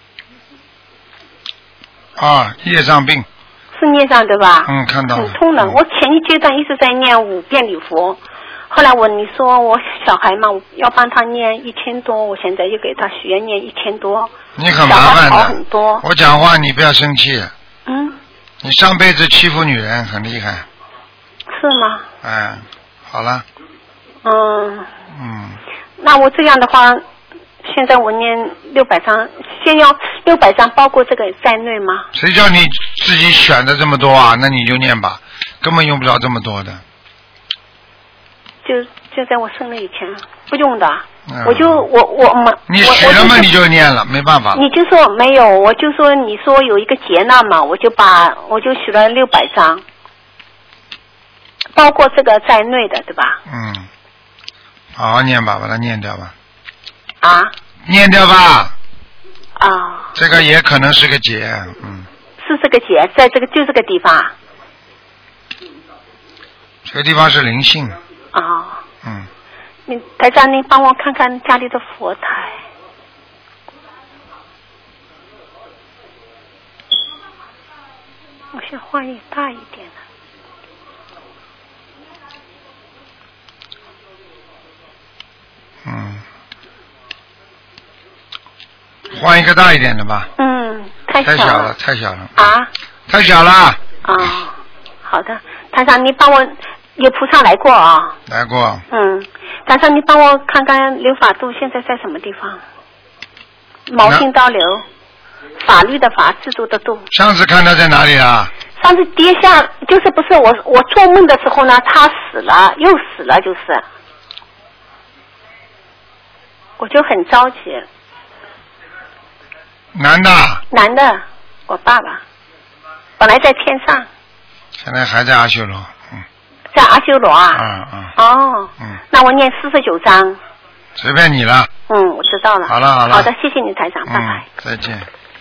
Speaker 1: 啊，业障病。
Speaker 6: 是孽障对吧？
Speaker 1: 嗯，看到了。
Speaker 6: 很痛的，
Speaker 1: 嗯、
Speaker 6: 我前一阶段一直在念五遍礼佛，后来我你说我小孩嘛，要帮他念一千多，我现在又给他许愿念一千多。
Speaker 1: 你很麻烦的。
Speaker 6: 好很多。
Speaker 1: 我讲话你不要生气。
Speaker 6: 嗯。
Speaker 1: 你上辈子欺负女人很厉害。
Speaker 6: 是吗？
Speaker 1: 哎。好了。
Speaker 6: 嗯。
Speaker 1: 嗯。
Speaker 6: 那我这样的话，现在我念六百张，先要六百张，包括这个在内吗？
Speaker 1: 谁叫你自己选的这么多啊？那你就念吧，根本用不着这么多的。
Speaker 6: 就就在我生了以前，不用的。
Speaker 1: 嗯、
Speaker 6: 我就我我们。
Speaker 1: 你许了嘛，你就念了，没办法。
Speaker 6: 你就说没有，我就说你说有一个劫难嘛，我就把我就许了六百张。包括这个在内的，对吧？
Speaker 1: 嗯，好好念吧，把它念掉吧。
Speaker 6: 啊？
Speaker 1: 念掉吧。
Speaker 6: 啊。
Speaker 1: 这个也可能是个劫，嗯。
Speaker 6: 是这个劫，在这个就这个地方。
Speaker 1: 这个地方是灵性。
Speaker 6: 啊。
Speaker 1: 嗯。
Speaker 6: 你台长，您帮我看看家里的佛台。我想换一大一点的。
Speaker 1: 换一个大一点的吧。
Speaker 6: 嗯，太
Speaker 1: 太
Speaker 6: 小了。
Speaker 1: 小了，太小了。
Speaker 6: 啊？
Speaker 1: 太小了。
Speaker 6: 啊，好的，台长，你帮我有菩萨来过啊？
Speaker 1: 来过。
Speaker 6: 嗯，台长，你帮我看看刘法度现在在什么地方？毛信刀流，法律的法，制度的度。
Speaker 1: 上次看他在哪里啊？
Speaker 6: 上次跌下，就是不是我我做梦的时候呢，他死了，又死了，就是，我就很着急。
Speaker 1: 男的。
Speaker 6: 男的，我爸爸，本来在天上。
Speaker 1: 现在还在阿修罗。嗯。
Speaker 6: 在阿修罗啊。
Speaker 1: 嗯嗯。
Speaker 6: 哦。
Speaker 1: 嗯。
Speaker 6: 那我念四十九章。
Speaker 1: 随便你了。
Speaker 6: 嗯，我知道了。
Speaker 1: 好了好了。
Speaker 6: 好的，谢谢你台长，拜拜。
Speaker 1: 嗯，再见。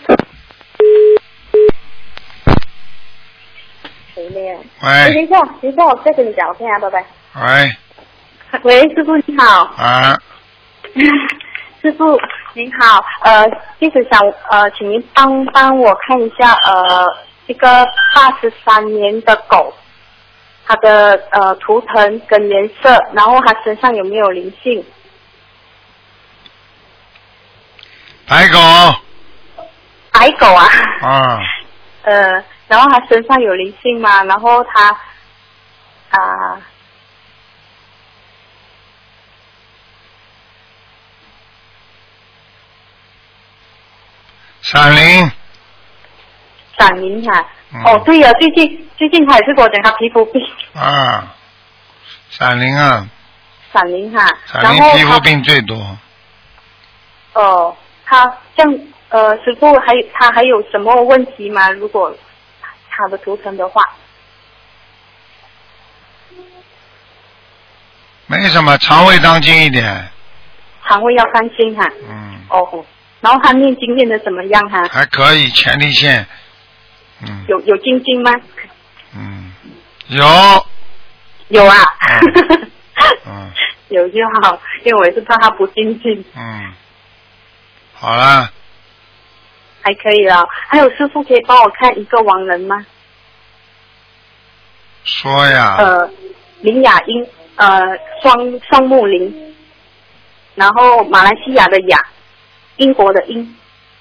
Speaker 2: 谁呢？
Speaker 1: 喂。
Speaker 2: 等一下，等一下，我再跟你讲，我看一下，拜拜。
Speaker 1: 喂。
Speaker 2: 喂，师傅你好。
Speaker 1: 啊。
Speaker 2: 师傅您好，呃，就是想呃，请您帮帮我看一下呃，一个八十三年的狗，它的呃图腾跟颜色，然后它身上有没有灵性？
Speaker 1: 白狗。
Speaker 2: 白狗啊。
Speaker 1: 啊。
Speaker 2: 呃，然后它身上有灵性吗？然后它啊。呃
Speaker 1: 闪灵。
Speaker 2: 闪灵哈、
Speaker 1: 嗯，
Speaker 2: 哦，对呀、啊，最近最近他也是跟我讲他皮肤病。
Speaker 1: 啊，闪灵啊。
Speaker 2: 闪灵哈、啊，
Speaker 1: 闪灵皮肤病最多。
Speaker 2: 哦，他像呃，师傅还他还有什么问题吗？如果他的图腾的话。
Speaker 1: 没什么，肠胃当心一点。
Speaker 2: 肠胃要当心哈、啊。
Speaker 1: 嗯。
Speaker 2: 哦。然后他念经念的怎么样哈？
Speaker 1: 还可以，前列腺，嗯。
Speaker 2: 有有精进吗？
Speaker 1: 嗯，有。
Speaker 2: 有啊。
Speaker 1: 嗯。嗯
Speaker 2: 有就好，因为我也是怕他不精进。
Speaker 1: 嗯。好了。
Speaker 2: 还可以了，还有师傅可以帮我看一个亡人吗？
Speaker 1: 说呀。
Speaker 2: 呃，林雅英，呃，双双木林，然后马来西亚的雅。英国的英。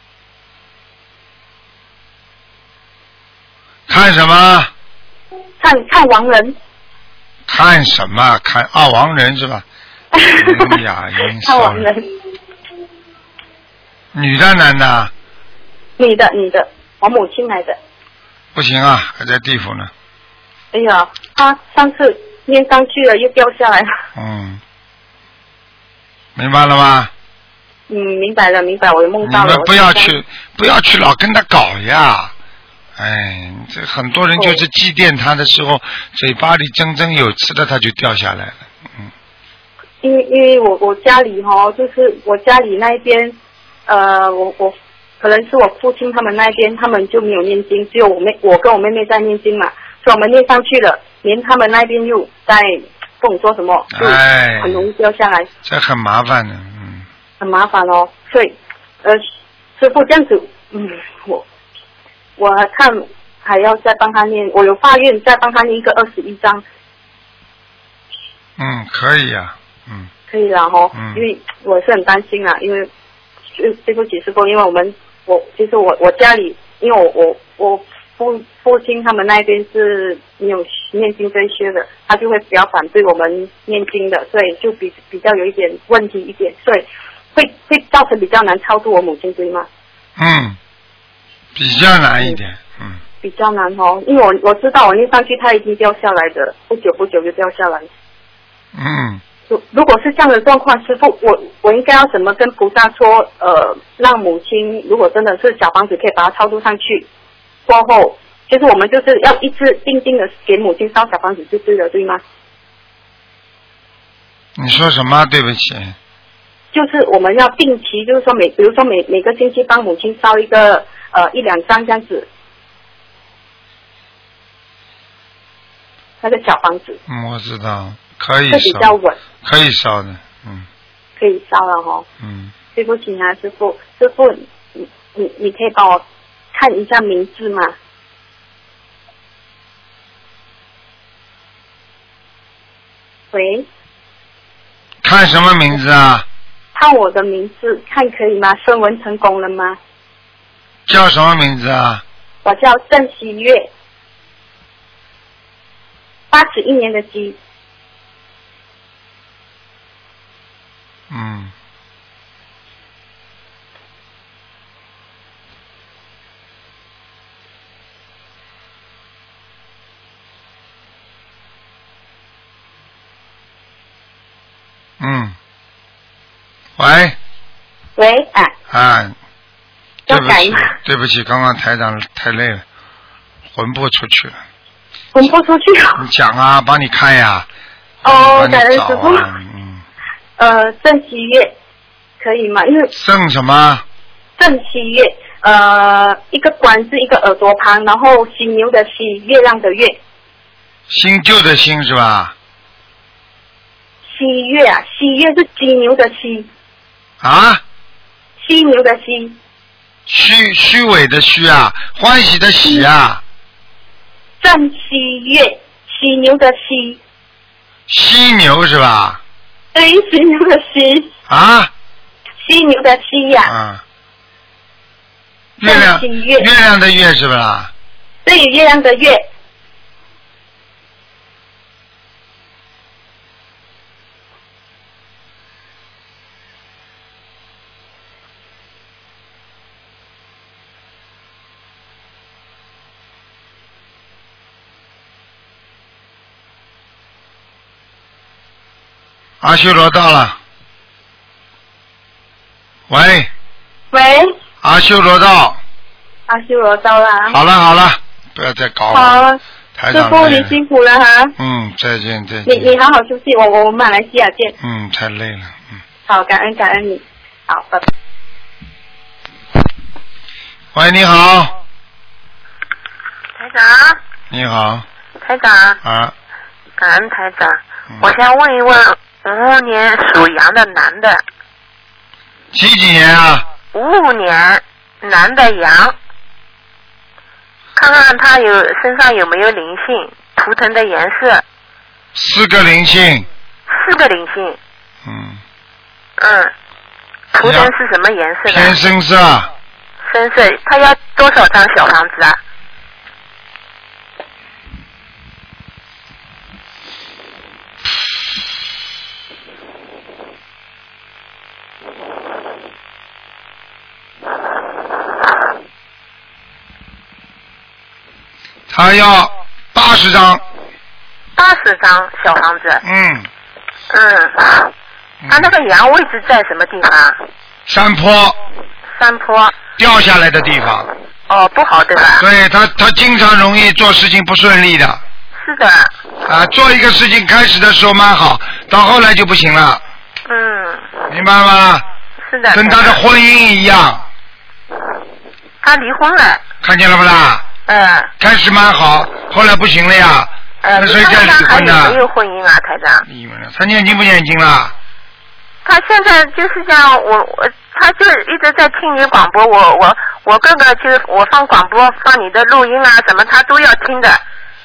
Speaker 1: 看什么？
Speaker 2: 看看亡人。
Speaker 1: 看什么？看啊，亡人是吧？林雅英。
Speaker 2: 看亡人。
Speaker 1: 女的男的？
Speaker 2: 女的女的，我母亲来的。
Speaker 1: 不行啊，还在地府呢。
Speaker 2: 哎呀，她上次念上去了，又掉下来了。
Speaker 1: 嗯。明白了吗？
Speaker 2: 嗯，明白了，明白，我又梦到了。
Speaker 1: 你们不要去，不要去老跟他搞呀！哎，这很多人就是祭奠他的时候，哦、嘴巴里真真有吃的，他就掉下来了。嗯。
Speaker 2: 因为因为我我家里哈、哦，就是我家里那边，呃，我我可能是我父亲他们那边，他们就没有念经，只有我妹我跟我妹妹在念经嘛，所以我们念上去了，连他们那边又在跟我说什么，就很容易掉下来。
Speaker 1: 哎、这很麻烦的。
Speaker 2: 很麻烦哦，所以，呃，师傅这样子，嗯，我我看还要再帮他念，我有发愿再帮他念一个二十一章。
Speaker 1: 嗯，可以呀、啊，嗯。
Speaker 2: 可以了哈、哦，
Speaker 1: 嗯。
Speaker 2: 因为我是很担心啊，因为对不起师傅，因为我们我其实我我家里，因为我我我父父亲他们那边是没有念经这些的，他就会比较反对我们念经的，所以就比比较有一点问题一点，所以。会会造成比较难超度我母亲，对吗？
Speaker 1: 嗯，比较难一点，嗯。嗯
Speaker 2: 比较难哦，因为我我知道我念上去它已经掉下来的，不久不久就掉下来。
Speaker 1: 嗯。
Speaker 2: 如如果是这样的状况，师傅，我我应该要怎么跟菩萨说？呃，让母亲如果真的是小房子可以把它超度上去，过后，就是我们就是要一直定定的给母亲烧小房子就对了，对吗？
Speaker 1: 你说什么？对不起。
Speaker 2: 就是我们要定期，就是说每，比如说每每个星期帮母亲烧一个呃一两张这样子，那个小房子。
Speaker 1: 嗯，我知道，可以烧。
Speaker 2: 这比较稳。
Speaker 1: 可以烧的，嗯。
Speaker 2: 可以烧了哈。
Speaker 1: 嗯。
Speaker 2: 对不起啊，师傅，师傅，你你你可以帮我看一下名字吗？喂。
Speaker 1: 看什么名字啊？
Speaker 7: 看我的名字，看可以吗？声纹成功了吗？
Speaker 1: 叫什么名字啊？
Speaker 7: 我叫郑希月，八十一年的鸡。
Speaker 1: 嗯。嗯。喂。
Speaker 7: 喂，啊。
Speaker 1: 啊。对不起
Speaker 7: 要改吗？
Speaker 1: 对不起，刚刚台长太累了，魂魄出去了。
Speaker 7: 魂魄出去了。
Speaker 1: 你讲啊，帮你看呀。
Speaker 7: 哦，感恩
Speaker 1: 找
Speaker 7: 师傅。
Speaker 1: 啊嗯。
Speaker 7: 呃，郑希月，可以吗？因为
Speaker 1: 郑什么？
Speaker 7: 郑希月，呃，一个官是一个耳朵旁，然后犀牛的犀，月亮的月。
Speaker 1: 新旧的新是吧？
Speaker 7: 西月啊，西月是犀牛的犀。
Speaker 1: 啊？
Speaker 7: 犀牛的犀。
Speaker 1: 虚虚伪的虚啊，欢喜的喜啊。
Speaker 7: 郑希月，犀牛的犀。
Speaker 1: 犀牛是吧？
Speaker 7: 对，犀牛的犀。
Speaker 1: 啊？
Speaker 7: 犀牛的犀呀、啊。
Speaker 1: 啊。月亮月亮的月是吧？
Speaker 7: 对，月亮的月。
Speaker 1: 阿修罗到了。喂。
Speaker 7: 喂。
Speaker 1: 阿修罗到。
Speaker 7: 阿修罗到了。
Speaker 1: 好了好了，不要再搞了。
Speaker 7: 好，
Speaker 1: 台
Speaker 7: 师傅你辛苦了哈。
Speaker 1: 嗯，再见再见。
Speaker 7: 你你好好休息，我我们马来西亚见。
Speaker 1: 嗯，太累了，嗯。
Speaker 7: 好，感恩感恩你，好，拜拜。
Speaker 1: 喂，你好。
Speaker 8: 台长。
Speaker 1: 你好。
Speaker 8: 台长。
Speaker 1: 啊。
Speaker 8: 感恩台长，
Speaker 1: 嗯、
Speaker 8: 我想问一问，五五年属羊的男的。
Speaker 1: 几几年啊？
Speaker 8: 五五年男的羊，看看他有身上有没有灵性，图腾的颜色。
Speaker 1: 四个灵性。
Speaker 8: 四个灵性。
Speaker 1: 嗯。
Speaker 8: 嗯。图腾是什么颜色的？
Speaker 1: 偏深色。
Speaker 8: 深色，他要多少张小房子啊？
Speaker 1: 他要八十张。
Speaker 8: 八十张小房子。
Speaker 1: 嗯。
Speaker 8: 嗯。他那个羊位置在什么地方？
Speaker 1: 山坡。
Speaker 8: 山坡。
Speaker 1: 掉下来的地方。
Speaker 8: 哦，不好对吧？
Speaker 1: 对他，他经常容易做事情不顺利的。
Speaker 8: 是的。
Speaker 1: 啊，做一个事情开始的时候蛮好，到后来就不行了。
Speaker 8: 嗯。
Speaker 1: 明白吗？
Speaker 8: 是的。
Speaker 1: 跟他的婚姻一样。
Speaker 8: 他离婚了。
Speaker 1: 看见了不啦？
Speaker 8: 嗯。
Speaker 1: 开始蛮好，后来不行了呀。
Speaker 8: 呃，
Speaker 1: 那谁在离婚呢？
Speaker 8: 还有没有婚姻啊，台长？
Speaker 1: 离婚了，他念经不念经了？
Speaker 8: 他现在就是这样，我我他就一直在听你广播，我我我哥哥就我放广播放你的录音啊什么，他都要听的。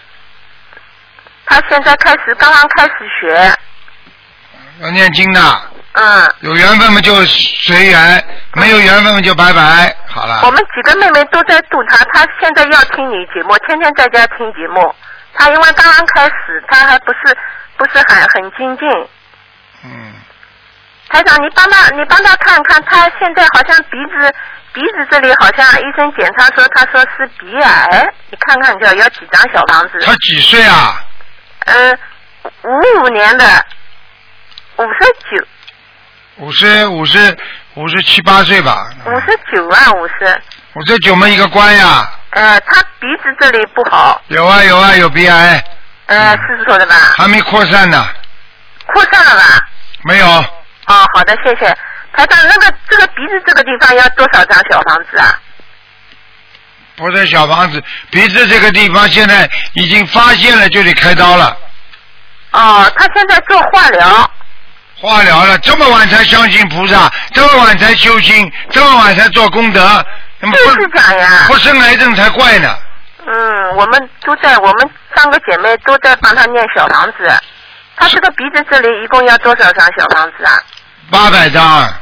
Speaker 8: 他现在开始刚刚开始学。
Speaker 1: 要念经的。
Speaker 8: 嗯。
Speaker 1: 有缘分嘛就随缘，没有缘分嘛就拜拜，好了。
Speaker 8: 我们几个妹妹都在度他，他现在要听你节目，天天在家听节目。他因为刚刚开始，他还不是不是很很精进。
Speaker 1: 嗯。
Speaker 8: 台长，你帮他，你帮他看看，他现在好像鼻子鼻子这里好像医生检查说，他说是鼻癌，你看看就要几张小房子。
Speaker 1: 他几岁啊？
Speaker 8: 嗯，五五年的，五十九。
Speaker 1: 五十五十五十七八岁吧。
Speaker 8: 五十九啊，五十。
Speaker 1: 五十九嘛一个关呀。
Speaker 8: 呃，他鼻子这里不好。
Speaker 1: 有啊有啊有鼻癌。
Speaker 8: 呃，是说的吧？
Speaker 1: 还没扩散呢。
Speaker 8: 扩散了吧？
Speaker 1: 没有。
Speaker 8: 哦，好的，谢谢台长。那个这个鼻子这个地方要多少张小房子啊？
Speaker 1: 不是小房子，鼻子这个地方现在已经发现了，就得开刀了。
Speaker 8: 哦，他现在做化疗。
Speaker 1: 化疗了，这么晚才相信菩萨，这么晚才修心，这么晚才做功德，那么
Speaker 8: 就是讲呀，
Speaker 1: 不生癌症才怪呢。
Speaker 8: 嗯，我们都在，我们三个姐妹都在帮他念小房子。他这个鼻子这里一共要多少张小房子啊？
Speaker 1: 八百张。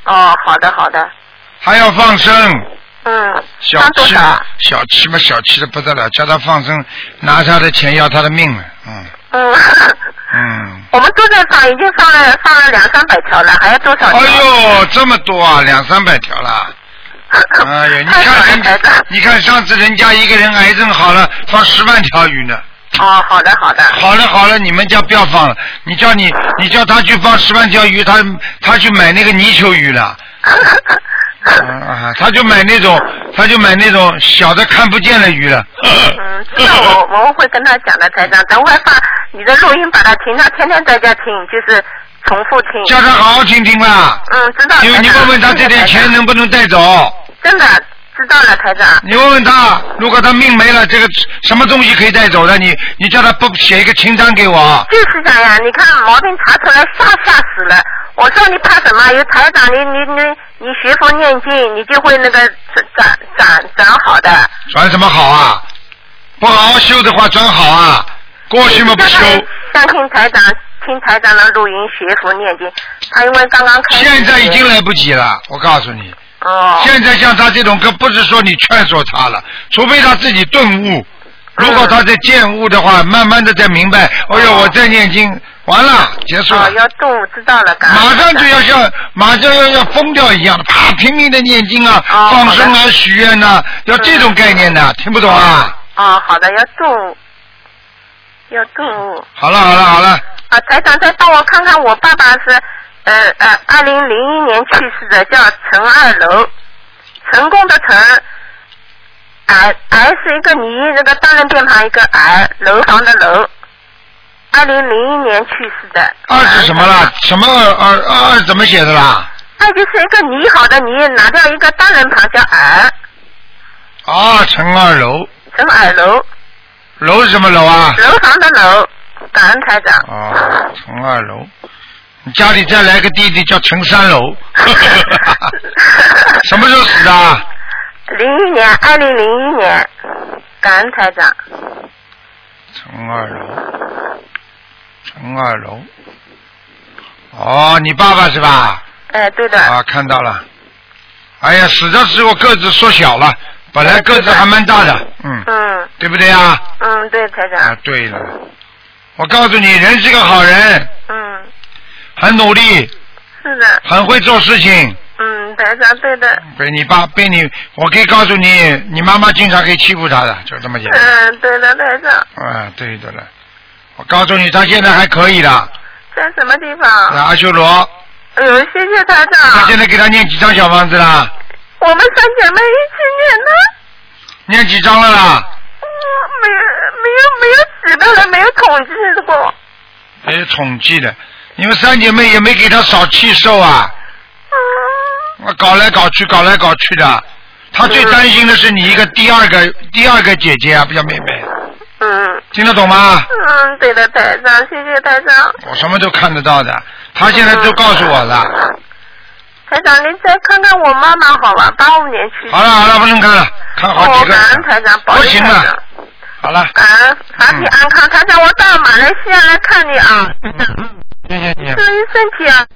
Speaker 8: 哦，好的好的。
Speaker 1: 还要放生。
Speaker 8: 嗯。
Speaker 1: 小气小气嘛，小气的不得了，叫他放生，拿他的钱要他的命了，嗯。
Speaker 8: 嗯。
Speaker 1: 嗯。
Speaker 8: 我们都在放，已经放了放了两三百条了，还要多少条？
Speaker 1: 哎呦，这么多啊，两三百条了。哎呀，你看人家，你看上次人家一个人癌症好了，放十万条鱼呢。
Speaker 8: 哦，好的好的。
Speaker 1: 好了好了，你们家不要放了，你叫你你叫他去放十万条鱼，他他去买那个泥鳅鱼了。啊，他就买那种，他就买那种小的看不见的鱼了。
Speaker 8: 嗯，知道我我们会跟他讲的，台长，等会发你的录音把他听，他天天在家听，就是重复听。
Speaker 1: 叫他好好听听啦。
Speaker 8: 嗯，知道。
Speaker 1: 你你问问他这点钱能不能带走？
Speaker 8: 真的。知道了，台长。
Speaker 1: 你问问他，如果他命没了，这个什么东西可以带走的？你你叫他不写一个清单给我。
Speaker 8: 就是这样，你看毛病查出来，吓吓死了。我说你怕什么？有台长，你你你你学佛念经，你就会那个转转转好的。
Speaker 1: 转什么好啊？不好好修的话，转好啊。过去嘛不修。
Speaker 8: 相信台长，听台长的录音学佛念经。他因为刚刚开始。
Speaker 1: 现在已经来不及了，我告诉你。
Speaker 8: 哦。
Speaker 1: 现在像他这种，可不是说你劝说他了，除非他自己顿悟。如果他在见悟的话，慢慢的才明白。哎呦，我在念经，完了，结束了。
Speaker 8: 哦，要顿悟，知道了。
Speaker 1: 马上就要像，马上要要疯掉一样的，啪，拼命的念经啊，
Speaker 8: 哦、
Speaker 1: 放生啊，许愿呐，要这种概念的，嗯、听不懂啊？
Speaker 8: 哦，好的，要顿悟，要顿悟。
Speaker 1: 好了，好了，好了。
Speaker 8: 啊，台长，再帮我看看，我爸爸是。呃呃，二零零一年去世的，叫陈二楼，成功的成，矮矮是一个泥，那个单人边旁一个矮，楼房的楼。二零零一年去世的。
Speaker 1: 二是什么啦？什么二二二怎么写的啦？
Speaker 8: 二就是一个泥好的泥，拿掉一个单人旁叫矮。
Speaker 1: 啊，陈二楼。
Speaker 8: 陈二楼。
Speaker 1: 楼是什么楼啊？
Speaker 8: 楼房的楼，感恩台长。
Speaker 1: 哦，陈二楼。你家里再来个弟弟叫陈三楼，什么时候死的？
Speaker 8: 零一年，二零零一年，感恩台长。
Speaker 1: 陈二楼，陈二楼，哦，你爸爸是吧？
Speaker 8: 哎，对的。
Speaker 1: 啊，看到了。哎呀，死的时候个子缩小了，本来个子还蛮大的，嗯。
Speaker 8: 嗯。
Speaker 1: 对不对啊？
Speaker 8: 嗯，对，台长。
Speaker 1: 啊，对了，我告诉你，人是个好人。
Speaker 8: 嗯。
Speaker 1: 很努力，
Speaker 8: 是的，
Speaker 1: 很会做事情。
Speaker 8: 嗯，台长，对的。
Speaker 1: 被你爸，被你，我可以告诉你，你妈妈经常可以欺负他的，就这么简单。
Speaker 8: 嗯，对的，台长。
Speaker 1: 啊，对的了。我告诉你，他现在还可以的。
Speaker 8: 在什么地方？
Speaker 1: 在阿修罗。
Speaker 8: 哎呦，谢谢台长。
Speaker 1: 他现在给他念几张小房子啦？
Speaker 8: 我们三姐妹一起念的。
Speaker 1: 念几张了啦？
Speaker 8: 嗯，没有，没有，没有几个了，没有统计过。
Speaker 1: 没有统计的。你们三姐妹也没给他少气受啊！我搞来搞去，搞来搞去的。他最担心的是你一个第二个第二个姐姐啊，不叫妹妹。
Speaker 8: 嗯。
Speaker 1: 听得懂吗？
Speaker 8: 嗯，对的，台长，谢谢台长。
Speaker 1: 我什么都看得到的，他现在都告诉我了。
Speaker 8: 台长，您再看看我妈妈好吧？八五年去世。
Speaker 1: 好了好了，不能看了，看好几个。
Speaker 8: 感恩台长，保佑台长。
Speaker 1: 不行了。好了。
Speaker 8: 感恩法体安康，台长，我到马来西亚来看你啊。
Speaker 1: 谢谢你。
Speaker 8: 注意身体啊！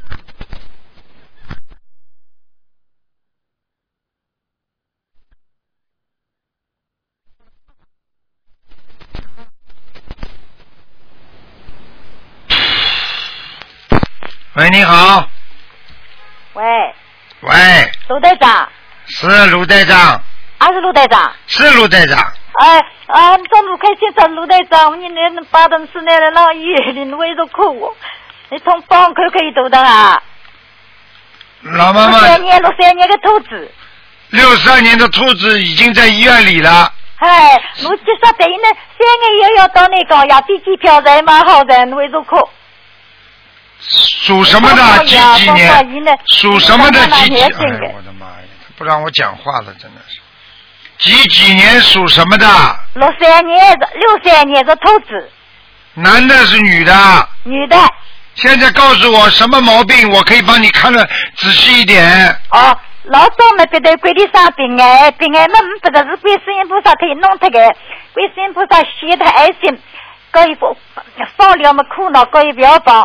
Speaker 1: 喂，你好。
Speaker 9: 喂。
Speaker 1: 喂。
Speaker 9: 卢队长。
Speaker 1: 是卢队长。
Speaker 9: 啊，是卢队长。
Speaker 1: 是卢队长。
Speaker 9: 哎，啊，张卢开先生，卢队长，你那八等四年的老医院为什哭我？你通帮可可以读的啊？
Speaker 1: 老妈妈。
Speaker 9: 六三年，六三年的兔子。
Speaker 1: 六三年的兔子已经在医院里了。
Speaker 9: 哎，我就说等于呢，三个月要到那个呀，飞机票才蛮好的，为什哭？
Speaker 1: 属什么的？几几年？属什么的？几几？哎，我的妈呀！他不让我讲话了，真的是。几几年属什么的？
Speaker 9: 六三年的，六三年的兔子。
Speaker 1: 男的是女的？
Speaker 9: 女的。
Speaker 1: 现在告诉我什么毛病，我可以帮你看得仔细一点。
Speaker 9: 哦，老早嘛，别的鬼里生病哎，病哎，那不得是观世音菩萨可以弄他个，观世音菩萨写他爱心，搞一不放了么苦恼，搞一不要帮。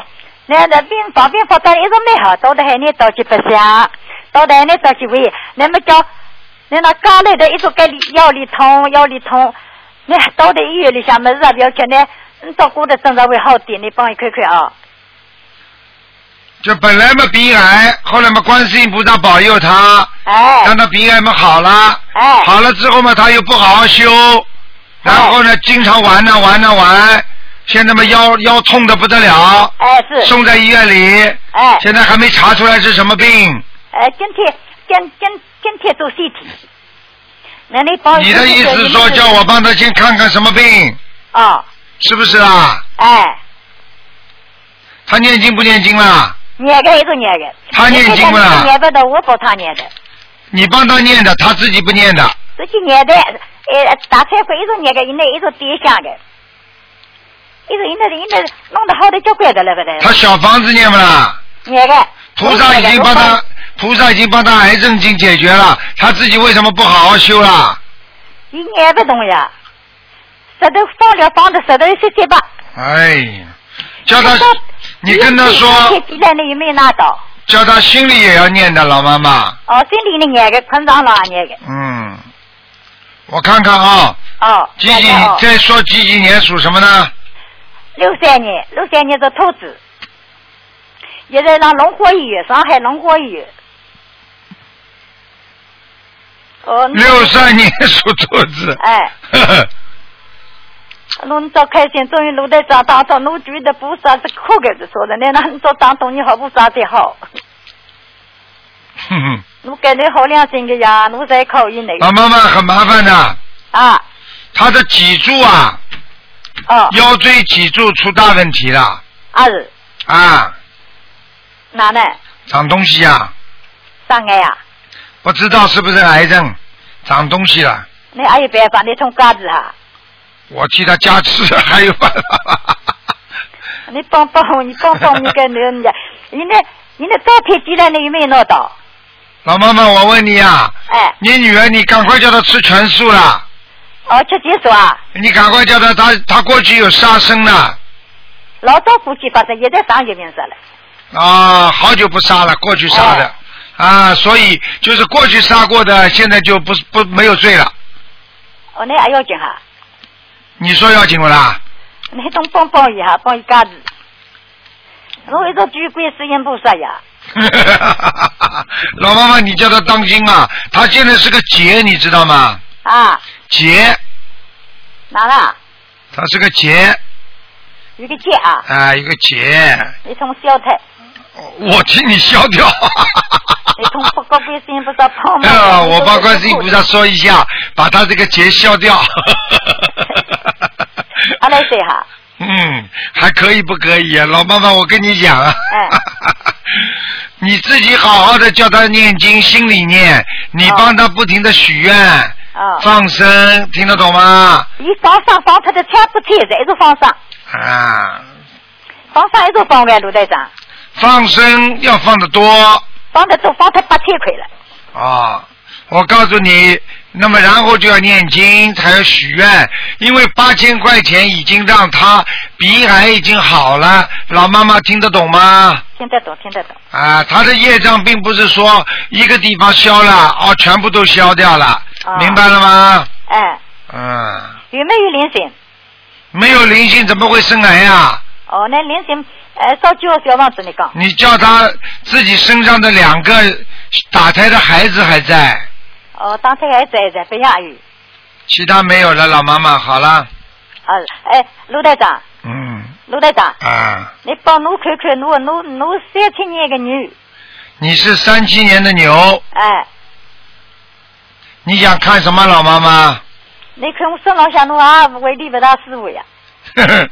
Speaker 9: 那那病房病房到一直没好，到的还你到去不想，到的还你到去喂，那么叫那那刚来的一直该腰里痛腰里痛，那到的医院里向么子啊，不要紧呢，照顾的症状会好点，你帮我看看啊。
Speaker 1: 就本来嘛鼻癌，后来嘛观世音菩萨保佑他，
Speaker 9: 哎，
Speaker 1: 让他鼻癌嘛好了，
Speaker 9: 哎，
Speaker 1: 好了之后嘛他又不好好修，然后呢、哎、经常玩呐玩呐玩，现在嘛腰腰痛的不得了，
Speaker 9: 哎是，
Speaker 1: 送在医院里，
Speaker 9: 哎，
Speaker 1: 现在还没查出来是什么病。
Speaker 9: 哎，今天今今今天做 C T， 那你帮
Speaker 1: 你的意思说叫我帮他先看看什么病？
Speaker 9: 啊，
Speaker 1: 是不是啊？
Speaker 9: 哎，
Speaker 1: 他念经不念经啦？
Speaker 9: 念个一直念个。
Speaker 1: 他念经不啦？
Speaker 9: 念不的，我帮他念的。
Speaker 1: 你帮他念的，他自己不念的。
Speaker 9: 自己念的，呃，大忏悔一直念个，一直一直点香的，一直一直一直弄得好的就怪的了，不得。
Speaker 1: 他小房子念不啦？
Speaker 9: 念个。
Speaker 1: 菩萨已经帮他，菩萨已经帮他癌症已经解决了，他自己为什么不好好修啦？
Speaker 9: 你念不动呀，舌头放了放的舌头是结巴。
Speaker 1: 哎呀，叫他。你跟他说，
Speaker 9: 你没拿到，
Speaker 1: 叫他心里也要念的，老妈妈。
Speaker 9: 哦，心里的念个，碰上了念个。
Speaker 1: 嗯，我看看啊。
Speaker 9: 哦。
Speaker 1: 几几？哦、再说几几年属什么呢？
Speaker 9: 六三年，六三年的兔子，也在那龙华医院，上海龙华医院。哦。
Speaker 1: 六三年属兔子。
Speaker 9: 哎。呵呵侬早开心，终于路台长当中，侬觉得菩萨是苦个子说的，那那做当中你好菩萨才好。
Speaker 1: 哼哼。
Speaker 9: 侬感觉好良心的呀，侬才考虑那个。
Speaker 1: 老妈妈很麻烦的。
Speaker 9: 啊。
Speaker 1: 他的脊柱啊。
Speaker 9: 哦。
Speaker 1: 腰椎脊柱出大问题了。
Speaker 9: 啊是。
Speaker 1: 啊。
Speaker 9: 哪呢？
Speaker 1: 长东西啊。
Speaker 9: 长癌呀？
Speaker 1: 不知道是不是癌症，长东西了。
Speaker 9: 那还有办法？你从嘎子哈。
Speaker 1: 我替他加持，还有办法。
Speaker 9: 你帮帮我，你帮帮你个人家，你那你那照片寄来，你有没有拿到？
Speaker 1: 老妈妈，我问你啊，
Speaker 9: 哎，
Speaker 1: 你女儿，你赶快叫她吃全素了。
Speaker 9: 哦，吃激素啊？
Speaker 1: 你赶快叫她，她她过去有杀生的。
Speaker 9: 老早夫妻发生，也在上月份杀了。
Speaker 1: 啊，好久不杀了，过去杀的、哎、啊，所以就是过去杀过的，现在就不不没有罪了。
Speaker 9: 哦，那还要紧哈？
Speaker 1: 你说要紧不啦？
Speaker 9: 你ต้อง帮帮一下，帮一家子。我一直举观世音菩萨呀。
Speaker 1: 老妈妈，你叫他当心啊！他现在是个劫，你知道吗？
Speaker 9: 啊。
Speaker 1: 劫。
Speaker 9: 哪了？
Speaker 1: 他是个劫。
Speaker 9: 一个劫啊。
Speaker 1: 啊，一个劫。
Speaker 9: 你从小台。
Speaker 1: 我替你消掉。
Speaker 9: 你从不高观世音菩萨帮忙。
Speaker 1: 啊，我帮观世音菩萨说一下，把他这个劫消掉。
Speaker 9: 阿来谁哈？
Speaker 1: 嗯，还可以不可以啊？老妈妈，我跟你讲啊，
Speaker 9: 嗯、
Speaker 1: 你自己好好的叫他念经，心里念，你帮他不停的许愿，
Speaker 9: 哦、
Speaker 1: 放生，听得懂吗？
Speaker 9: 你放上放他的全部贴着，一直放上。
Speaker 1: 啊。
Speaker 9: 放上一直放完，卢台长。
Speaker 1: 放生要放得多。
Speaker 9: 放得多，放他八千块了。
Speaker 1: 啊，我告诉你。那么然后就要念经，还要许愿，因为八千块钱已经让他鼻癌已经好了，老妈妈听得懂吗？
Speaker 9: 听得懂，听得懂。
Speaker 1: 啊，他的业障并不是说一个地方消了，哦，全部都消掉了，哦、明白了吗？
Speaker 9: 哎。
Speaker 1: 嗯。
Speaker 9: 有没有灵性？
Speaker 1: 没有灵性怎么会生癌呀？
Speaker 9: 哦，那灵性，呃，烧酒小房子你讲。
Speaker 1: 你叫他自己身上的两个打胎的孩子还在。
Speaker 9: 哦，当胎还在在，不养育。
Speaker 1: 其他没有了，老妈妈，好了。
Speaker 9: 啊，哎，卢台长。
Speaker 1: 嗯。
Speaker 9: 卢台长。
Speaker 1: 啊。
Speaker 9: 你帮我看看，我我我三七年的牛。
Speaker 1: 你是三七年的牛。
Speaker 9: 哎。
Speaker 1: 你想看什么，老妈妈？
Speaker 9: 你看我身上我啊，为你不大师傅呀。呵呵。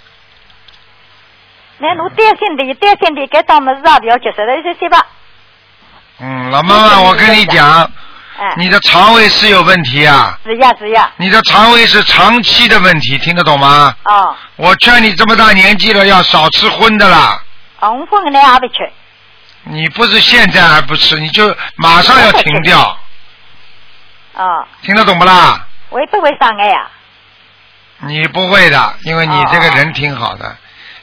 Speaker 9: 那我担心的，担心的，该当么事啊？不要接受了，这些吧。
Speaker 1: 嗯，老妈妈，我跟你讲。
Speaker 9: 哎、
Speaker 1: 你的肠胃是有问题啊！
Speaker 9: 是呀是呀。
Speaker 1: 你的肠胃是长期的问题，听得懂吗？
Speaker 9: 哦。我
Speaker 1: 劝你这么大年纪了，要少吃荤的啦。
Speaker 9: 哦，我荤的还不吃。
Speaker 1: 你不是现在还不吃，你就马上要停掉。
Speaker 9: 哦。
Speaker 1: 听得懂不啦？
Speaker 9: 我也不会伤癌呀。
Speaker 1: 你不会的，因为你这个人挺好的，哦、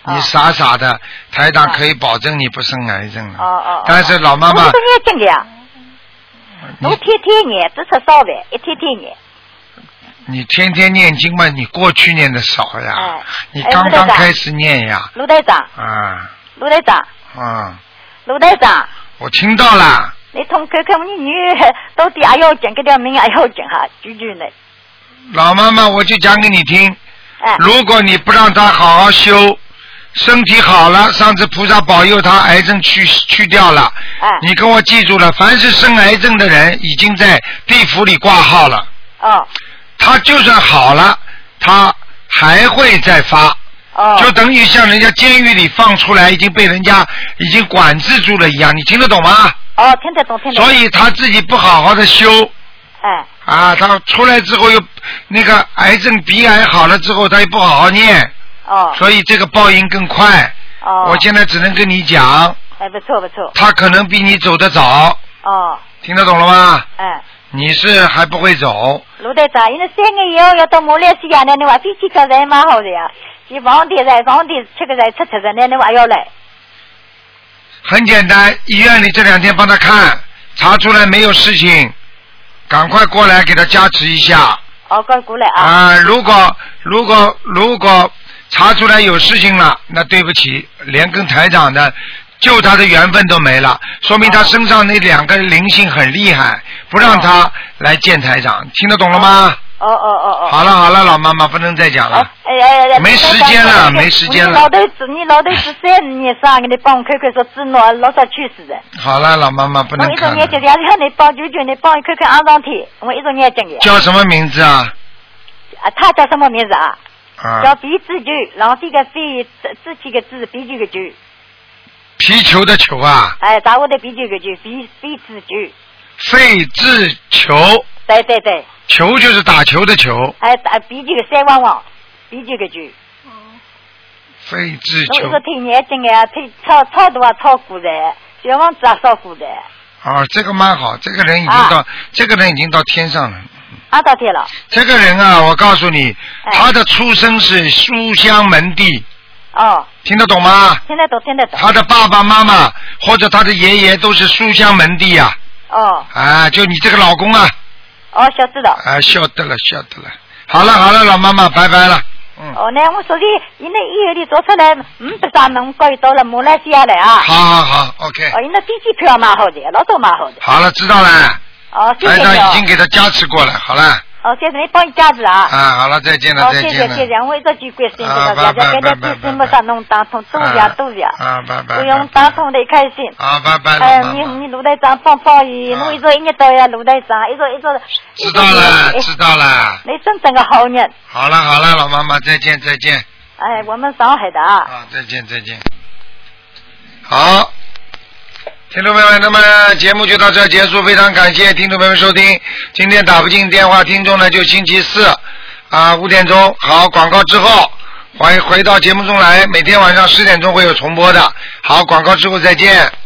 Speaker 1: 你傻傻的，台长可以保证你不生癌症了。
Speaker 9: 哦哦。
Speaker 1: 但是老妈妈。
Speaker 9: 我都念经的呀。我天天念，只吃烧饭，一天天念。
Speaker 1: 你天天念经嘛？你过去念的少呀。
Speaker 9: 哎。
Speaker 1: 你刚刚开始念呀。
Speaker 9: 卢台长。
Speaker 1: 啊。
Speaker 9: 卢台长。
Speaker 1: 啊。
Speaker 9: 卢台长。
Speaker 1: 我听到了。
Speaker 9: 你通看看你女儿到底还要讲这条命还要讲哈，句句呢。
Speaker 1: 老妈妈，我就讲给你听。
Speaker 9: 哎。
Speaker 1: 如果你不让她好好修，身体好了，上次菩萨保佑她癌症去去掉了。
Speaker 9: 哎。
Speaker 1: 你跟我记住了，凡是生癌症的人，已经在地府里挂号了。
Speaker 9: 哦。
Speaker 1: 他就算好了，他还会再发。
Speaker 9: 哦。
Speaker 1: 就等于像人家监狱里放出来，已经被人家已经管制住了一样，你听得懂吗？
Speaker 9: 哦，听得懂，听得懂。
Speaker 1: 所以他自己不好好的修。
Speaker 9: 哎。
Speaker 1: 啊，他出来之后又那个癌症鼻癌好了之后，他又不好好念。
Speaker 9: 哦。
Speaker 1: 所以这个报应更快。
Speaker 9: 哦。
Speaker 1: 我现在只能跟你讲。
Speaker 9: 哎，不错不错。
Speaker 1: 他可能比你走得早。
Speaker 9: 哦。
Speaker 1: 听得懂了吗？
Speaker 9: 哎。
Speaker 1: 你是还不会走。
Speaker 9: 卢队长，因为三个以后要到马来西亚呢，你话飞机票才蛮好的呀。去房地产，房地吃个菜吃吃的，你话要来。
Speaker 1: 很简单，医院里这两天帮他看，查出来没有事情，赶快过来给他加持一下。
Speaker 9: 哦，快过来啊！
Speaker 1: 啊，如果如果如果查出来有事情了，那对不起，连跟台长的救他的缘分都没了，说明他身上那两个灵性很厉害，不让他来见台长，听得懂了吗？
Speaker 9: 哦哦哦哦。
Speaker 1: 好了好了，老妈妈不能再讲了。
Speaker 9: 哎哎哎！
Speaker 1: 没时间了，没时间了。
Speaker 9: 你老头子，你老头子三年生，你帮我看看说子脑老早去世的。
Speaker 1: 好了，老妈妈不能看了。
Speaker 9: 我一种眼睛，让你帮舅舅，你帮我看看安上天，我一种眼睛的。
Speaker 1: 叫什么名字啊？
Speaker 9: 啊，他叫什么名字啊？
Speaker 1: 啊。
Speaker 9: 叫皮子球，然后这个飞，字体个字，皮球个球。
Speaker 1: 皮球的球啊。
Speaker 9: 哎，打我的皮球个球，皮皮子球。
Speaker 1: 肺字球。
Speaker 9: 对对对。
Speaker 1: 球就是打球的球。
Speaker 9: 哎，打比这个三汪汪，比这个球。
Speaker 1: 肺字球。
Speaker 9: 我说听眼睛啊，听超超多啊，超过的，小王子啊，超过的。
Speaker 1: 啊，这个蛮好，这个人已经到，啊、这个人已经到天上了。
Speaker 9: 啊，到天了。
Speaker 1: 这个人啊，我告诉你，哎、他的出生是书香门第。
Speaker 9: 哦。
Speaker 1: 听得懂吗？
Speaker 9: 听得懂，听得懂。
Speaker 1: 他的爸爸妈妈或者他的爷爷都是书香门第呀、
Speaker 9: 啊。哦。
Speaker 1: 啊，就你这个老公啊。
Speaker 9: 哦，晓得了。
Speaker 1: 啊，晓得了，晓得了。好了好了，老妈妈，拜拜了。嗯。
Speaker 9: 哦，那我说的，因为医院里做出来，嗯，不啥能搞到了马来西亚来啊。
Speaker 1: 好好好 ，OK。
Speaker 9: 哦，因为飞机票蛮好的，老多蛮好的。
Speaker 1: 好了，知道了。
Speaker 9: 哦，谢谢你。
Speaker 1: 台长已经给他加持过了，好了。
Speaker 9: 哦，谢谢你帮你加持啊！
Speaker 1: 啊，好了，再见了，再见了。
Speaker 9: 哦，谢谢谢谢，我一直就关心这个，
Speaker 1: 大
Speaker 9: 家给你比什么上弄打通，多呀多呀。
Speaker 1: 啊，拜拜。
Speaker 9: 不用打通的开心。
Speaker 1: 啊，拜拜。
Speaker 9: 哎，你你卢台长帮帮伊，我一直一日到呀，卢台长一直一直。
Speaker 1: 知道了，知道了。
Speaker 9: 你真正个好人。
Speaker 1: 好了好了，老妈妈，再见再见。
Speaker 9: 哎，我们上海的啊。
Speaker 1: 啊，再见再见。好。听众朋友们，那么节目就到这结束，非常感谢听众朋友们收听。今天打不进电话听众呢，就星期四啊五点钟。好，广告之后欢迎回到节目中来，每天晚上十点钟会有重播的。好，广告之后再见。